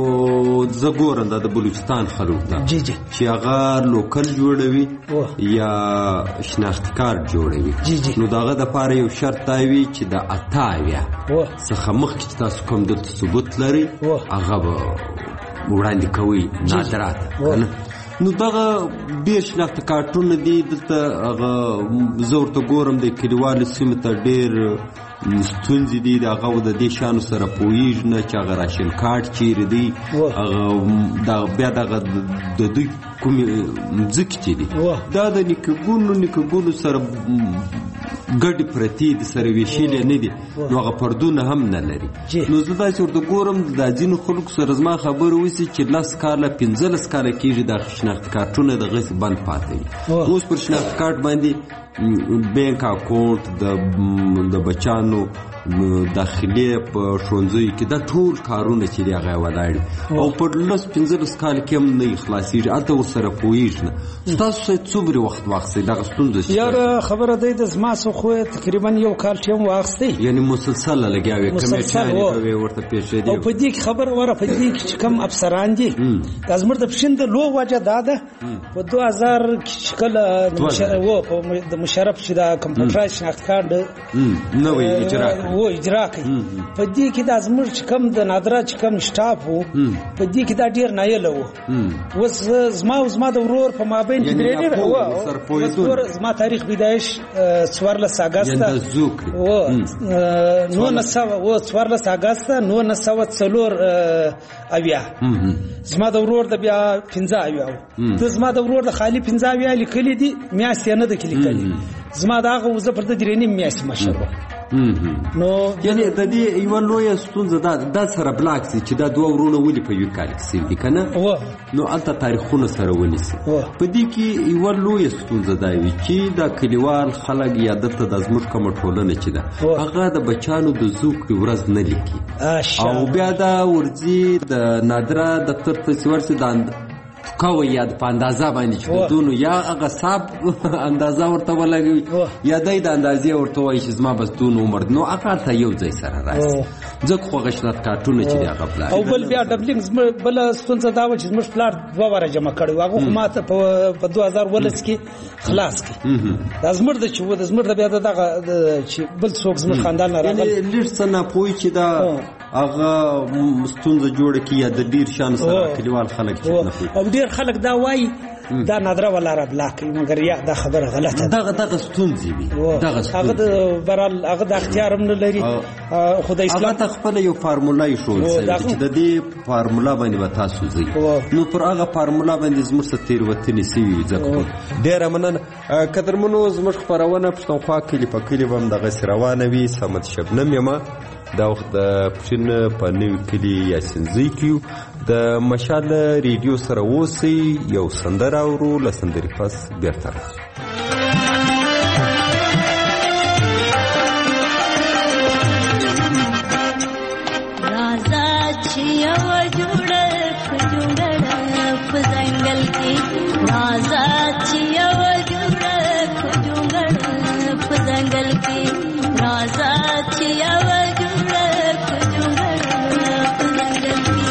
زګورند د بلوچستان خلک دا جی جی چې هغه لوکل جوړوي یا شناخت کارت جوړوي نو داغه د پاره یو شرط دی چې د اتاویا څخه مخکې تاسو کوم د ثبوت لري هغه وړاندې کوي نادرات کنه نو دغه ډیر شناخت کارتونه دي دلته هغه زه ورته ګورم د کلیوالو سیمې ته ډیر ستونزې دي د هغه د دې شیانو سره پوهېږي نه چې هغه راشن کارت چیرې دی هغه بیا دغه د دوی کومې مځکې چې دي دا د نیکهګونو سره ګډې پرتې دي سره ویشلې نه دي نو هغه پردونه هم نه لري نو زه داسې ورته ګورم د ځینو خلکو سره زما خبره وسي چې 10 کاله 15 کاله کېږي د شناخت کارتونه دغسې بند پاتې وي اوس پر شناخت کارت باندې بینک اکاونټ د بچانو داخلي په ښوونځیو کې دا ټول کارونه چې دی هغه ولاړ او په 15 کال کې هم نه خلاصېږي هلته ورسره پوهېږي نه ستاسو سره څومره وخت واخیستی دغه ستونزه یاره خبره دی د زما څه خو تقریبا یو کال ټیم واخیستی یعنې مسلسله لګیا وې کمیټیانې به وې ورته پېښېدې او په دې کې خبر وره په دې کې چې کوم افسران دي دا زموږ د پښین د لو وجه دا ده په 2000 کې کله د مشرف چې دا کمپیوټرایز شناخت کارت نوی اجرا کوي په دې کې د زموږ چې کوم د نادره چې کوم سټاف وو په دې کې دا ډیر نایله وو اوس زما د ورور په مابین کې ډیر وو زما تاریخ پیدایش 14 اگست نو نسو 14 اگست نو نسو څلور اویا زما د ورور د بیا 15 اویا د زما د ورور د خالی 15 اویا لیکلي دي میاشتې نه د لیکلي زما دا هغه وزه پر د درېنی میاشتې مشر نو یعنی د دې یو لویه ستونزه دا سره بلاک سي چې دا دوه ورونه ولې په یو کال کې سي دي کنه نو البته تاریخونه سره ونیسي په دې کې یو لویه ستونزه دا وي چې دا کلیوال خلک یا دلته د زموږ کوم ټولنه چې ده هغه د بچانو د زوک ورځ نه لیکي او بیا دا ورځي د نادره دفتر ته ورسي د کوي یاد په اندازه باندې چې دونو یا هغه صاحب اندازه ورته ولګوي یا دای د اندازې ورته وایي چې زما بس دون عمر نو هغه ته یو ځای سره راځي ځکه خو غشنات کارتونه چې هغه پلان او بل بیا ډبلینګ بل ستونزه دا و چې زموږ پلان دوه واره جمع کړی هغه خو ماته په 2019 کې خلاص کی دا زموږ د چې و د زموږ د بیا دغه چې بل څوک زموږ خاندان نه راغلی لږ څه نه پوي چې دا هغه ستونزه جوړه کی یا د ډیر شان سره کلیوال خلک چې نه او ډیر خلک دا وایي دا نادره ولا را بلاک مګر یا دا خبره غلطه دغه ستونزې وي هغه د برال هغه د اختیار هم نه لري خدای اسلام هغه خپل یو فارمولا یې شو چې د دې فارمولا باندې به تاسو ځئ نو پر هغه فارمولا باندې زموږ څه تېروتنې سوي ځکه ډېره مننه قدرمنو زموږ خپرونه پښتونخوا کلي په کلي به هم دغسې روانه وي صمد شبنم یم دا وخت د پښین په نوي کلي یاسینزۍ کې د مشال ریډیو سره اوسئ یو سندره اورو له سندرې پس بېرته راځو راځه چې یوه جوړه ځنګل کې راځه چې یو جوړه جوړ په ځنګل کې راځه چې یو جوړه جوړ په ځنګل کې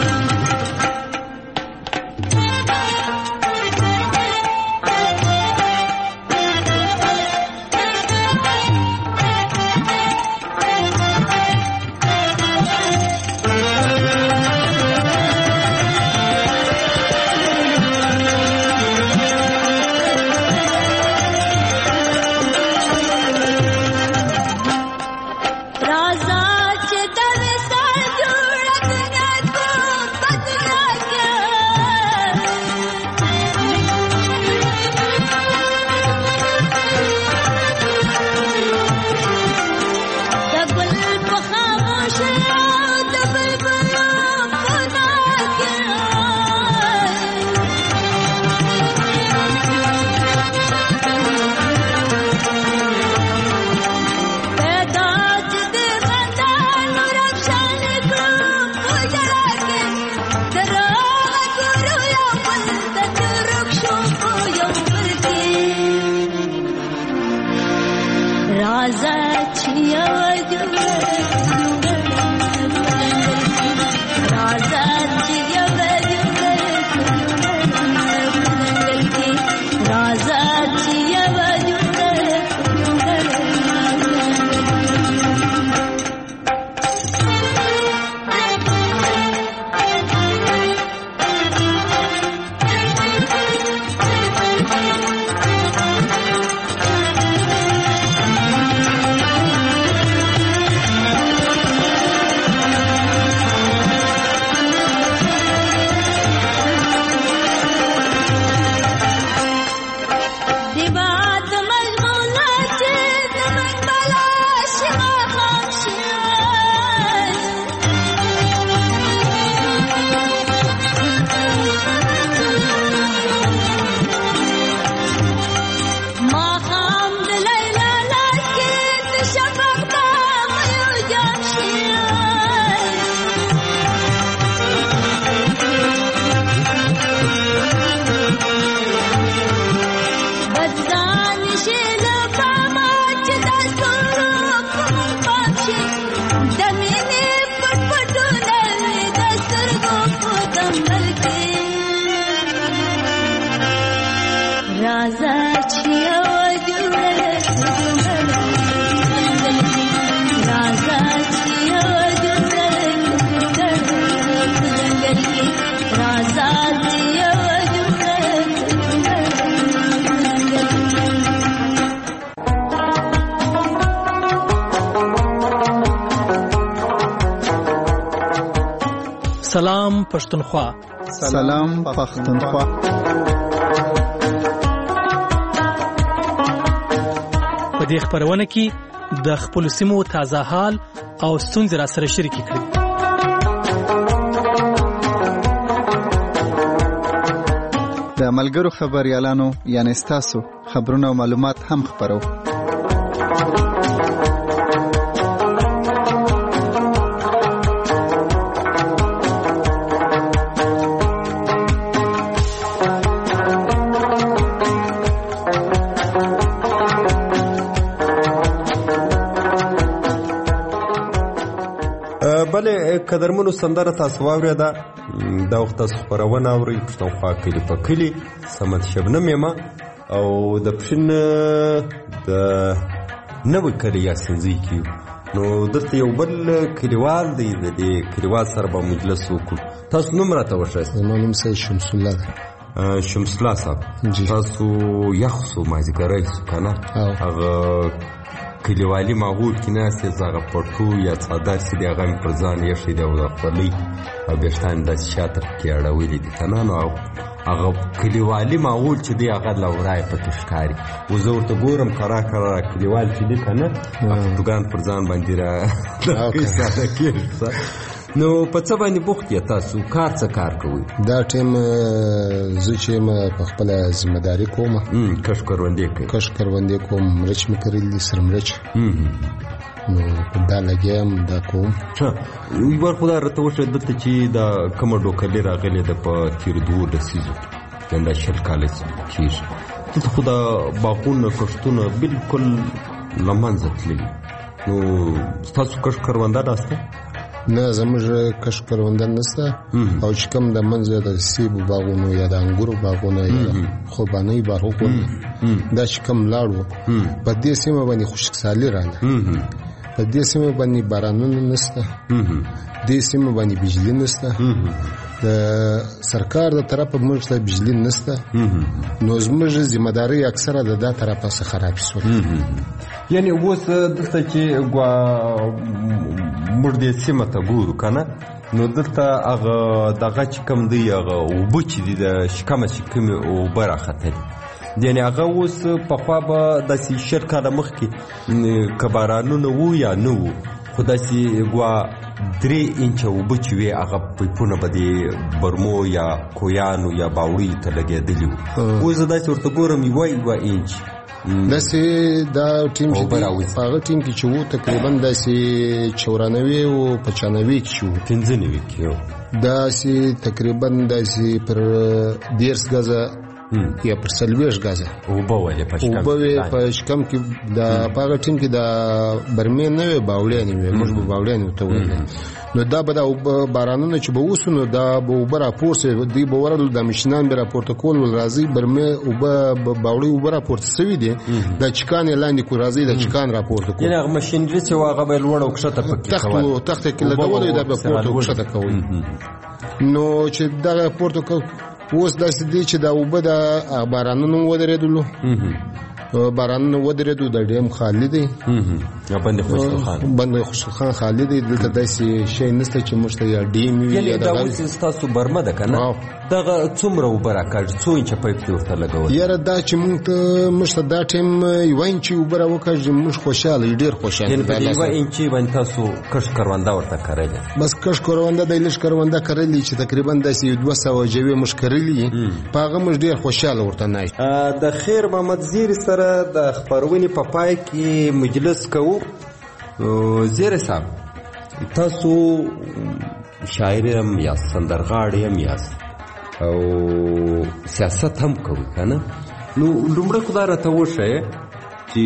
سلام پښتونخوا. سلام پښتونخوا. په دې خبرونه کې د خپل سیمو تازه حال او ستونزې را سره شریکې کړئ. د ملګرو خبريالانو یعنی ستاسو خبرونه او معلومات هم خبرو. بله قدرمنو سندره تاسو واورېده دا وخت تاسو خبرونه اورئ پښتونخوا کلي په کلي صمد شبنم یم او د پښین د نوي کلي یا سنځي کې نو دلته یو بل کلیوال دی د دې کلیوال سره به مجلس وکړو. تاسو نوم راته وښایاست؟ زما نوم سید شمس الله دی. شمس الله صاحب تاسو یخ سو مازدیګری سو که نه هغه کلیوالي ماحول کې ناست یې هغه پټو یا څادر چې دی هغه مې پر ځان ایښی دی او د خولۍ او ویښتان داسې شاته پکې اړولي دي که نه نو هغه کلیوالي ماحول چې دی هغه لورای پکې ښکاري. اوس زه ورته ګورم کرا کلیوال چې دی که نه پټوګان پر ځان باندې را ساده کېږي. نو په څه باندې بوخت یې تاسو کار څه کار کوئ؟ دا ټیم زه چې یم په خپله ذمهداري کوم. کښت کروندې کوئ؟ کښت کروندې کوم. مرچ مې کرلي دي، سره مرچ نو دا لګیم دا کوم یو بار خدای راته وشه دلته چې دا کومه ډوکلې راغلې ده په تېرو 2 لسیزو دا 20 کاله کېږي دلته خو دا باغونه کښتونه بالکل له منځه تللي نو ستاسو کښت کرونده نشته؟ نه زموږ کښت کرونده نشته او چې کوم د منځه د سیبو باغونو یا د انګورو باغونه یا خوبانۍ باغونه دا چې کوم لاړو په دې سیمه باندې خشکسالي راغله په دې سیمه باندې بارانونه نشته دې سیمه باندې بجلی نشته د سرکار د طرفه موږ ته بجلی نشته نو زموږ ذمہ داری اکثره د دا طرفه څخه خراب شو یعنی اوس دلته چې موږ دې سیمه ته ګورو کنه نو دلته هغه دغه چې کوم دی هغه اوبه چې دي د شکمه چې کومې اوبه راختلي یعنی هغه اوس پخوا به داسې 20 کاله مخکې که بارانونه وو یا نه وو خو داسې 3 انچه اوبه چې وې هغه پایپونه به د برمو یا کویانو یا باوړیو ته لګېدلي وو اوس زه داسې ورته ګورم 1 انچ داسې دا ټیم چې هغه ټیم کې چې وو تقریبا داسې 94 او 95 کې وو 95 کې داسې تقریبا داسې پر 10 غزه یا پر 40 غزه اوبه ولې په شکم کې دا هغه ټیم کې دا برمې نه وي باوړیانې وي موږ به باوړیانې ته وایو نو دا به دا بارانونه چې به وسو نو دا به اوبه راپورته دی به ورل د مشنان به راپورته کول راځي برمې اوبه باوړی اوبه راپورته سوي دي د چکان لاندې کو راځي د چکان راپورته کول یعنی هغه ماشینري چې هغه به لوړ او کښته پکې تخت کې له ډول دا به پورته کښته کوي نو چې دا پورته اوس داسې دی چې دا اوبه د بارانونو ودرېدلو بارانونه ودرېدو د ډیم خالی دی بند خوشحال خان خالی دی دلته داسې شی نشته چې موږ ته یا ډیم وي یا دا اوس ستاسو برمه ده که نه دغه څومره اوبه راکاږي څو انچه پایپ دې ورته لګول یاره دا چې موږ ته دا ټایم 1 انچ اوبه راوکاږي موږ خوشحاله یو ډېر خوشحاله یعنې په دې 1 انچ باندې تاسو کښت کرونده ورته کرلی بس کښت کرونده د لږ کرونده کرلی چې تقریبا داسې 200 جوې موږ کرلي په هغه موږ ډېر خوشحاله ورته نه د خیر محمد زیري سره د خبرونې په پای کې مجلس کوو زیري صاحب تاسو شاعر هم یاست سندرغاړی هم یاست او سیاست هم کوي که نه نو لومړی خو دا راته وښیه چې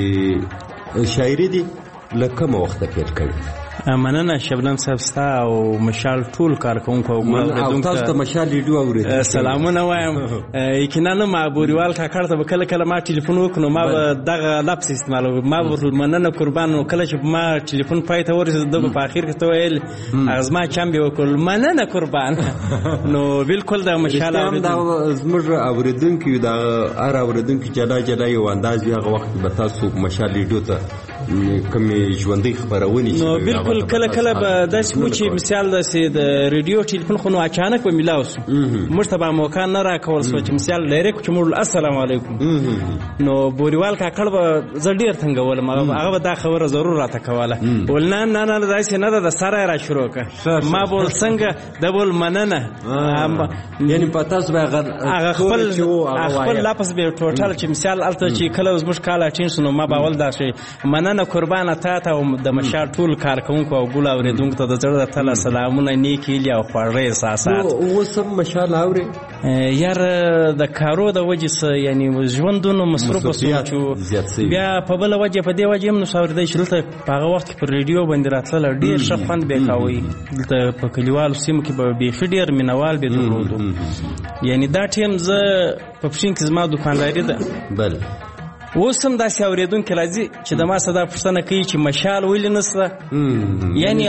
شاعري دې له کومه وخته پیل کوي مننه شبنم صاحب ستا او مشال ټول کارکونکو او تاسو ته مشال ریډیو اورېدل سلامونه وایم یقینا ما بوریوال کاکړ ته کله کله ما ټلیفون وکړو ما دغه لفظ استعمالو ما مننه قربان کله چې ما ټلیفون پای ته ورسېد د په اخر کې ته ویل ازما چم به وکړ مننه قربان نو بالکل د مشال دا زموږ اوریدونکو دا ار اوریدونکو جلا جلا یو انداز هغه وخت به تاسو مشال ریډیو ته کومې ژوندۍ خبرونې بالکل کله کله به داسې و چې مثال داسې د ریډیو ټلیفون خو نو اچانک به میلاو سو موږ ته به موقع نه راکول سو چې مثال ډایرکټ چې موږ السلام علیکم نو بوریوال کاکړ به زه ډېر تنګولم هغه به دا خبره ضرور راته کوله ول نه نه نه داسې نه ده د سره را شروع کړه ما بول څنګه د بول مننه یعنی په تاسو به هغه خپل لفظ به ټوټل چې مثال الته چې کله زموږ کال اټین سو نو ما باول دا شي مننه قربانه تا ته د مشال ټول کارکونکو او ګول اوریدونکو ته د زړه تعالی سلامونه نیکی لی او خوږه احساسات او سم مشال اوري یار د کارو د وجه یعنی ژوندونو مصروف وسو بیا په بل وجه په دی وجه هم نو ساوردای شلته په هغه وخت پر ریډیو باندې راتله ډیر شخوند به کاوي دلته په کلیوالو سیمو کې به ډیر مینوال به درلودو یعنی دا ټیم زه په پښین کې زما دکانداري ده بل اوس هم داسې اورېدونکي راځي چې د ما څه دا پوښتنه کوي چې مشال ولې نشته یعنی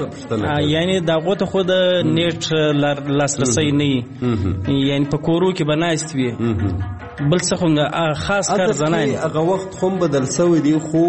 هغو ته خو د نیټ لاسرسی نه وي یعنی په کورو کې به ناست وي بل څه خو خاص کار زنان هغه وخت خو بدل سوی دی خو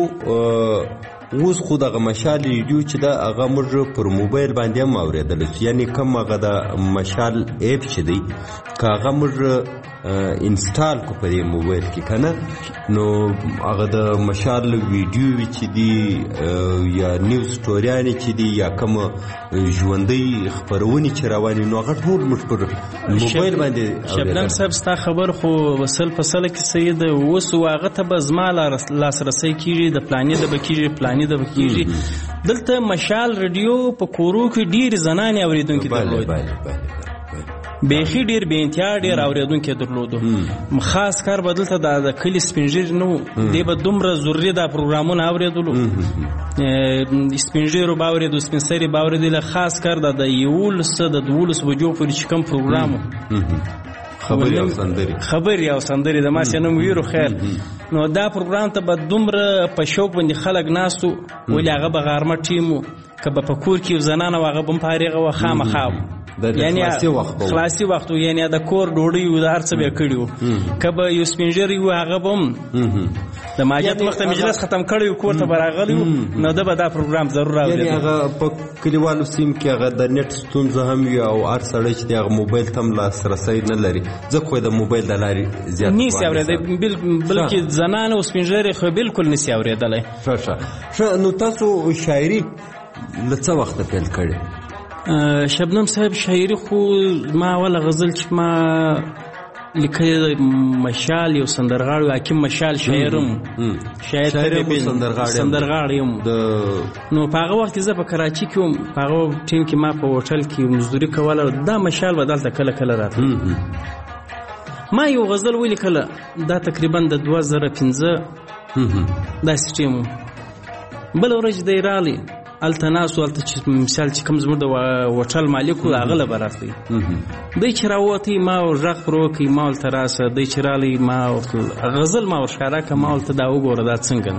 اوس خو دغه مشال ریډیو چې دا هغه موږ پر موبایل باندې هم اورېدلی یعنی کوم هغه د مشال ایپ چې دی که هغه موږ انسټال کو په دې موبایل کې کنه نو هغه د مشال ویډیو چې دی یا نیوز سټوریانې چې دی یا کوم ژوندۍ خبرونه چې رواني نو هغه ټول موږ پر موبایل باندې شبنم صاحب ستا خبر خو وصل فصل کې سید اوس هغه ته به زما لاسرسي کیږي د پلانې د بکیږي پلانې د بکیږي دلته مشال رادیو په کورو کې ډیر زنانې اوریدونکو درلود بیخي ډیر بې انتها ډیر اوریدونکو درلودو خاص کار بدلته د کلی سپینجر نو دی به دومره ضروري دا پروګرامونه اوریدلو سپینجر باوریدو سپینسری باوریدل خاص کار د 11 د 12 بجو پورې چې کوم پروګرام خبري او سندري د ما سينم ویرو خیر نو دا پروګرام ته به دومره په شوق باندې خلک ناستو ولې هغه به غارمه ټیمو کبه په کور کې زنانه واغه بم فارغه و خامخا یعنی خلاصي وخت یعنی د کور ډوډۍ و د هرڅه به کړیو کبه یو سپینجر یو هغه بم د ماجت وخت مجلس ختم کړیو کور ته براغلیو نو دا به دا پروګرام ضرور راوړي یعنی هغه په کلیوالو سیم کې هغه د نت ستونزه هم یو او هر سړی چې هغه موبایل تم لاسرسي نه لري ځکه د موبایل د لارې زیات نيسي اورېدل بلکې زنانه او سپینجر خو بالکل نيسي اورېدل ښه نو تاسو شاعري لڅ وخت پیل کړی شبنم صاحب شاعري خو ما ولا غزل چې ما لیکلي مشال یو سندرغاړی حکیم مشال شاعرم شاعر سندرغاړی یم نو په هغه وخت زه په کراچي کې وم په هغه ټیم کې ما په هوټل کې مزدوري کوله دا مشال به دلته کله کله راتله ما یو غزل ولیکله دا تقریبا د 2015 داسې ټیم بل ورځ دی رالی التناسو الته چې مثال چې کوم زموږ د هوټل مالک و هغه له براتلی دی چې راوتی ما ورغ پروکي ما التراسه دی چې رالی ما غزل ما ورشاره که ما الته دا وګوره دا څنګه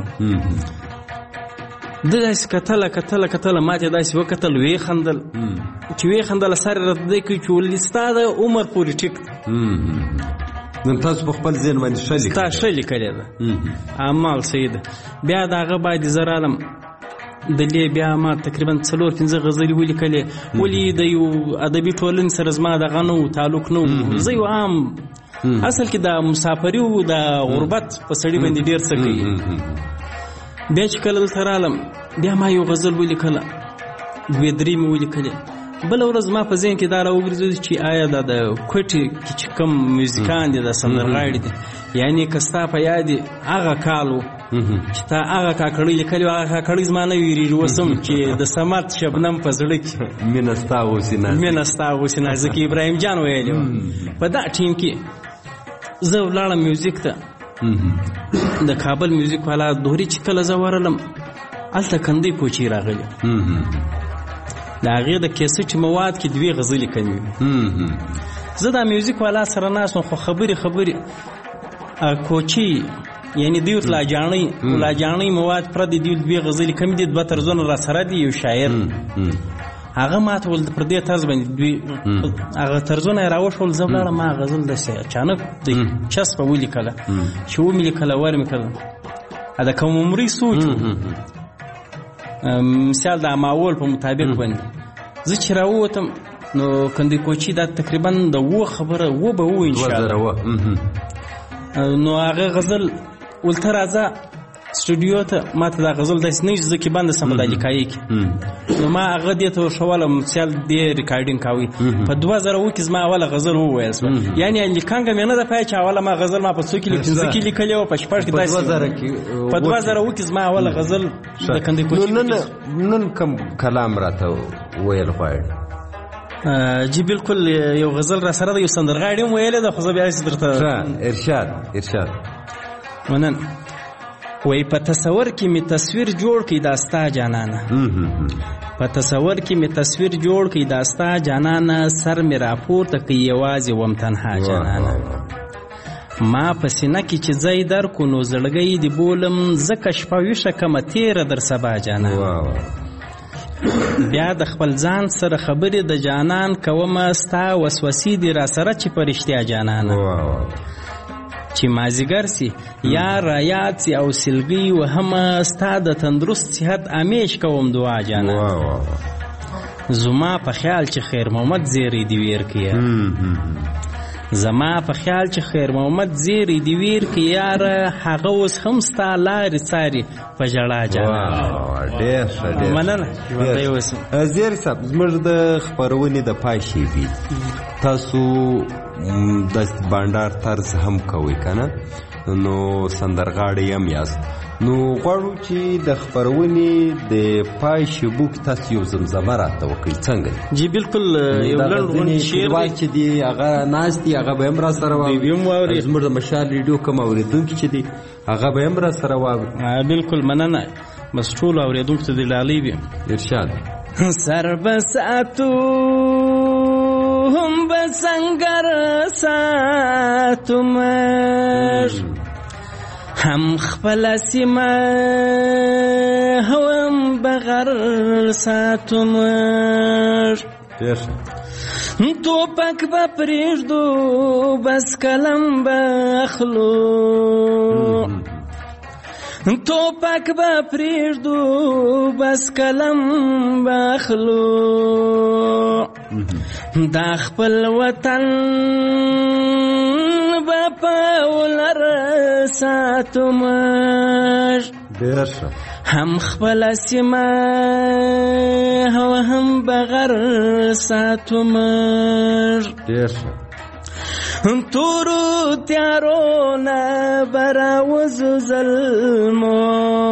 د داسې کتله ما ته داسې وکتل وی خندل چې وی خندل سره راته دی کوي چې ولې ستا د عمر پورې ټیک نو تاسو په خپل ذهن باندې ښه لیکلې ده اعمال سید بیا د هغه باید زه رالم دلې بیا ما تقریبا 4-5 غزلې ولیکلې ولې د یو ادبي ټولنې سره زما دغه نو تعلق نو زه یو عام اصل کې د مسافري او د غربت په سړي باندې ډېر څه کوي بیا چې کله دلته رالم بیا ما یو غزل ولیکله 2-3 مې ولیکلې بل ورځ ما په ذهن کې دا راوګرځېد چې آیا دا د کوټې کې چې کوم میوزیکان دي د سندرغاړي دي یعنی که ستا په یاد هغه کال و چې تا هغه کاکړۍ لیکلي هغه کاکړۍ زما نه ویرېږي اوس هم چې د صمد شبنم په زړه کې مینه ستا اوسې نازکې ځکه ابراهیم جان ویلي په دا ټیم کې زه ولاړم میوزیک ته د کابل میوزیک والا دوهري چې کله زه ورغلم هلته کندې کوچي راغلي د هغې د کیسټ مواد کې 2 غزلې کمې وي زه دا میوزیک والا سره ناست وم خو خبرې کوچي یعنی دیو لاجانۍ مواد پر د دیو 2 غزلې کمې دي 2 طرزونه را سره دي یو شاعر هغه ماته ول پر دې طرز باندې هغه طرزونه راوښول زه ولاړم ما غزل داسې اچانک د چسپه ولیکله چې ومې لیکله ور مې کړل دا کوم عمري سوچ مثال د معول په مطابق باندې زه چې راووتم نو کندې کوچي دا تقریبا د خبره به ان شاء الله نو هغه غزل ولته راځه استودیو ته ما ته دا غزل داسې نه چې کې باندې سم د لیکایي کې نو ما هغه دې ته شواله مثال دې ریکارډینګ کاوي په 2000 کې زما اوله غزل وویل یعنی لیکانګه مې نه د پای چې اوله ما غزل ما په څو کې لیکلې او په شپږ کې تاسو په 2000 کې زما اوله غزل د کندې کوچي نن کوم کلام راته ویل غواړي جی بالکل یو غزل را سره د یو سندرغاړي ویل د خو بیا درته ارشاد ونن وای په تصور کې می تصویر جوړ کی داستا جانانه په تصور کې می تصویر جوړ کی داستا جانانه سر می راپورته کی یوازې وم تنها جانانه ما پسینه کې چې ځای در کو نو زړګي دی بولم زکه شپه ویشه کمه تیر در سبا جانانه بیا د خپل ځان سره خبرې د جانان کومه ستا وسوسې دي را سره چې پرشتیا جانانه چې مازیګر سي یا رایات سي او سلګي وهمه ستا د تندرست صحت امیش کوم دعا جانانه زما په خیال چې خیر محمد زیری دی ویر کیه زما په خیال چې خیر محمد زیری دی ویر کې یار هغه اوس هم ستا لارې څاري په ژړا جانا ډېر ښه مننه زیری صاحب زموږ د خپرونې د پای شیبې تاسو د بانډار طرز هم کوئ که نه نو سندرغاړی هم یاست نو غواړو چې د خپرونې د پای شیبو کې تاسو یو زمزمه راته وکړئ څنګه جی بالکل یو لنډ غونډ شعر دی چې دی هغه ناست دي هغه به هم را سره واوري زموږ د مشال ریډیو کوم اورېدونکي چې دي هغه به هم را سره واوري بالکل مننه بس ټولو اورېدونکو ته دې ډالۍ وي ارشاد سر به ساتو هم به سنګر ساتو مر هم خپل سیمه هم بغر ساتو مر توپک به پرېږدو بس قلم به اخلو توپک به پرېږدو بس قلم به اخلو دا خپل وطن به په ولر ساتو مر هم خپل سیمه هم بغر ساتو مر تورو تیارو نه براوزو ظلمو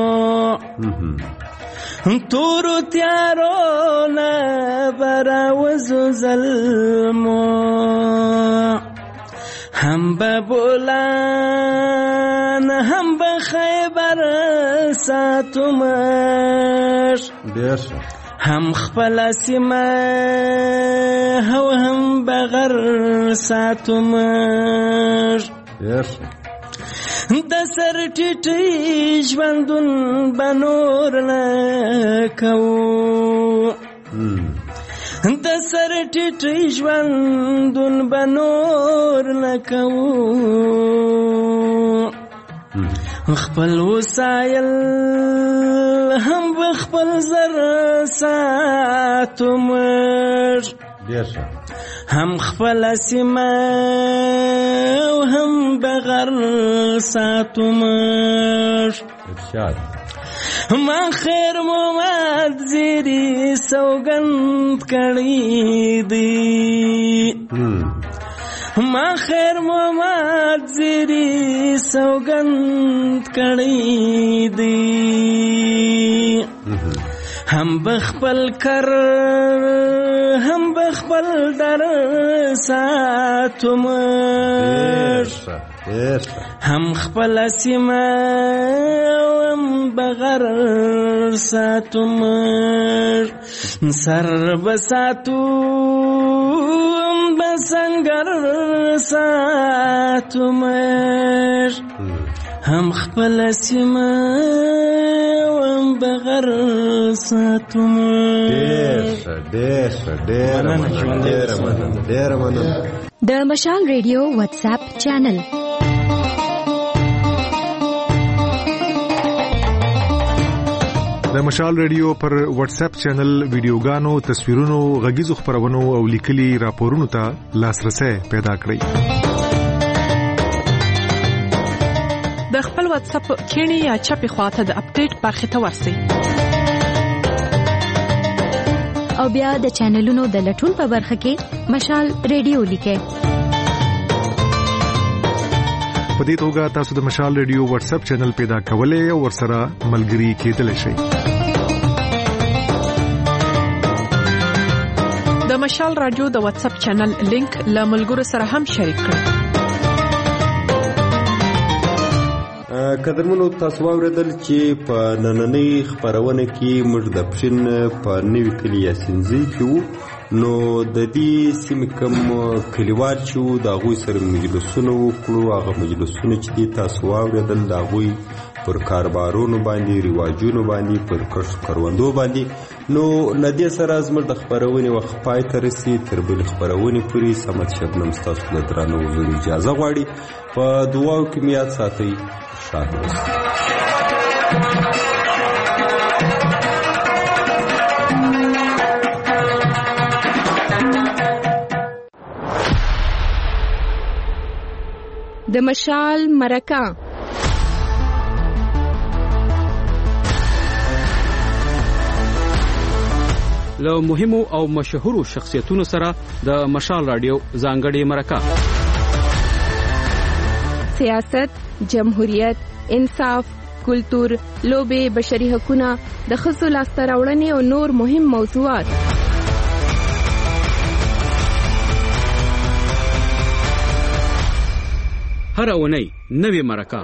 تورو تیارو نه براوزو ظلمو هم به بولان هم به خیبر ساتو مر هم خپل سیمه هم بغر ساتو مر د سر ټیټی ژوندون به نور نه کوو د سر ټیټی ژوندون به نور نه کوو خپل وسایل هم به خپل زر ساتو مر هم خپل سیمه هم بغر ساتو مر ما خیر محمد زیری سوګند کړی دی ما خیر محمد زیری سوګند کړی دی هم بخپل کر هم بخپل در ساتو مر هم خپل سیمه هم بغر ساتو مر سر بساتو بسنگر ساتو مر هم خپل سیمه هم بغر ساتو مر د مشال ریډیو واتس اپ چینل د مشال ریډیو پر واتس اپ چینل ویډیوګانو تصویرونو غږیزو خبرونو او لیکلي راپورونو ته لاسرسي پیدا کړئ د خپل واتس اپ کینی یا چپی خواته د اپډیټ برخه ته ورسئ او بیا د چینلونو د لټون په برخه کې مشال ریډیو لیکئ په دې توګه تاسو د مشال ریډیو واتس اپ چینل پیدا کولای او ورسره ملګري کېدلی شئ د مشال رادیو د واتس اپ چینل لینک له ملګرو سره هم شریک کړئ قدرمنو تاسو واوریدل چې په نننۍ خبرونه کې موږ د پښین په نوي کلی یاسینځي کې وو نو د دې سیمې کوم کلیوال چې وو د هغوی سره مجلسونه وکړو هغه مجلسونه چې دي تاسو واوریدل د هغوی پر کاروبارونو باندې رواجونو باندې پر کروندو باندې نو ندی سره زموږ د خبرونې وخت پای ته رسي تر بل خبرونې پورې سمت شبنم تاسو له درنو حضور اجازه غواړي په دعاو کې میاد ساتي شاد اوسئ د مشال مرکه له مهمو او مشهورو شخصیتونو سره د مشال رادیو ځانګړې مرکه. سیاست، جمهوریت، انصاف، کلتور، لوبې، بشري حقوقونه، د ښځو لاسته راوړنې او نور مهم موضوعات. هر اونۍ نوې مرکه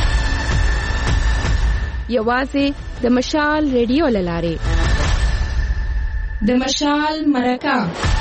یوازې د مشال ریډیو له لارې. د مشال مرکه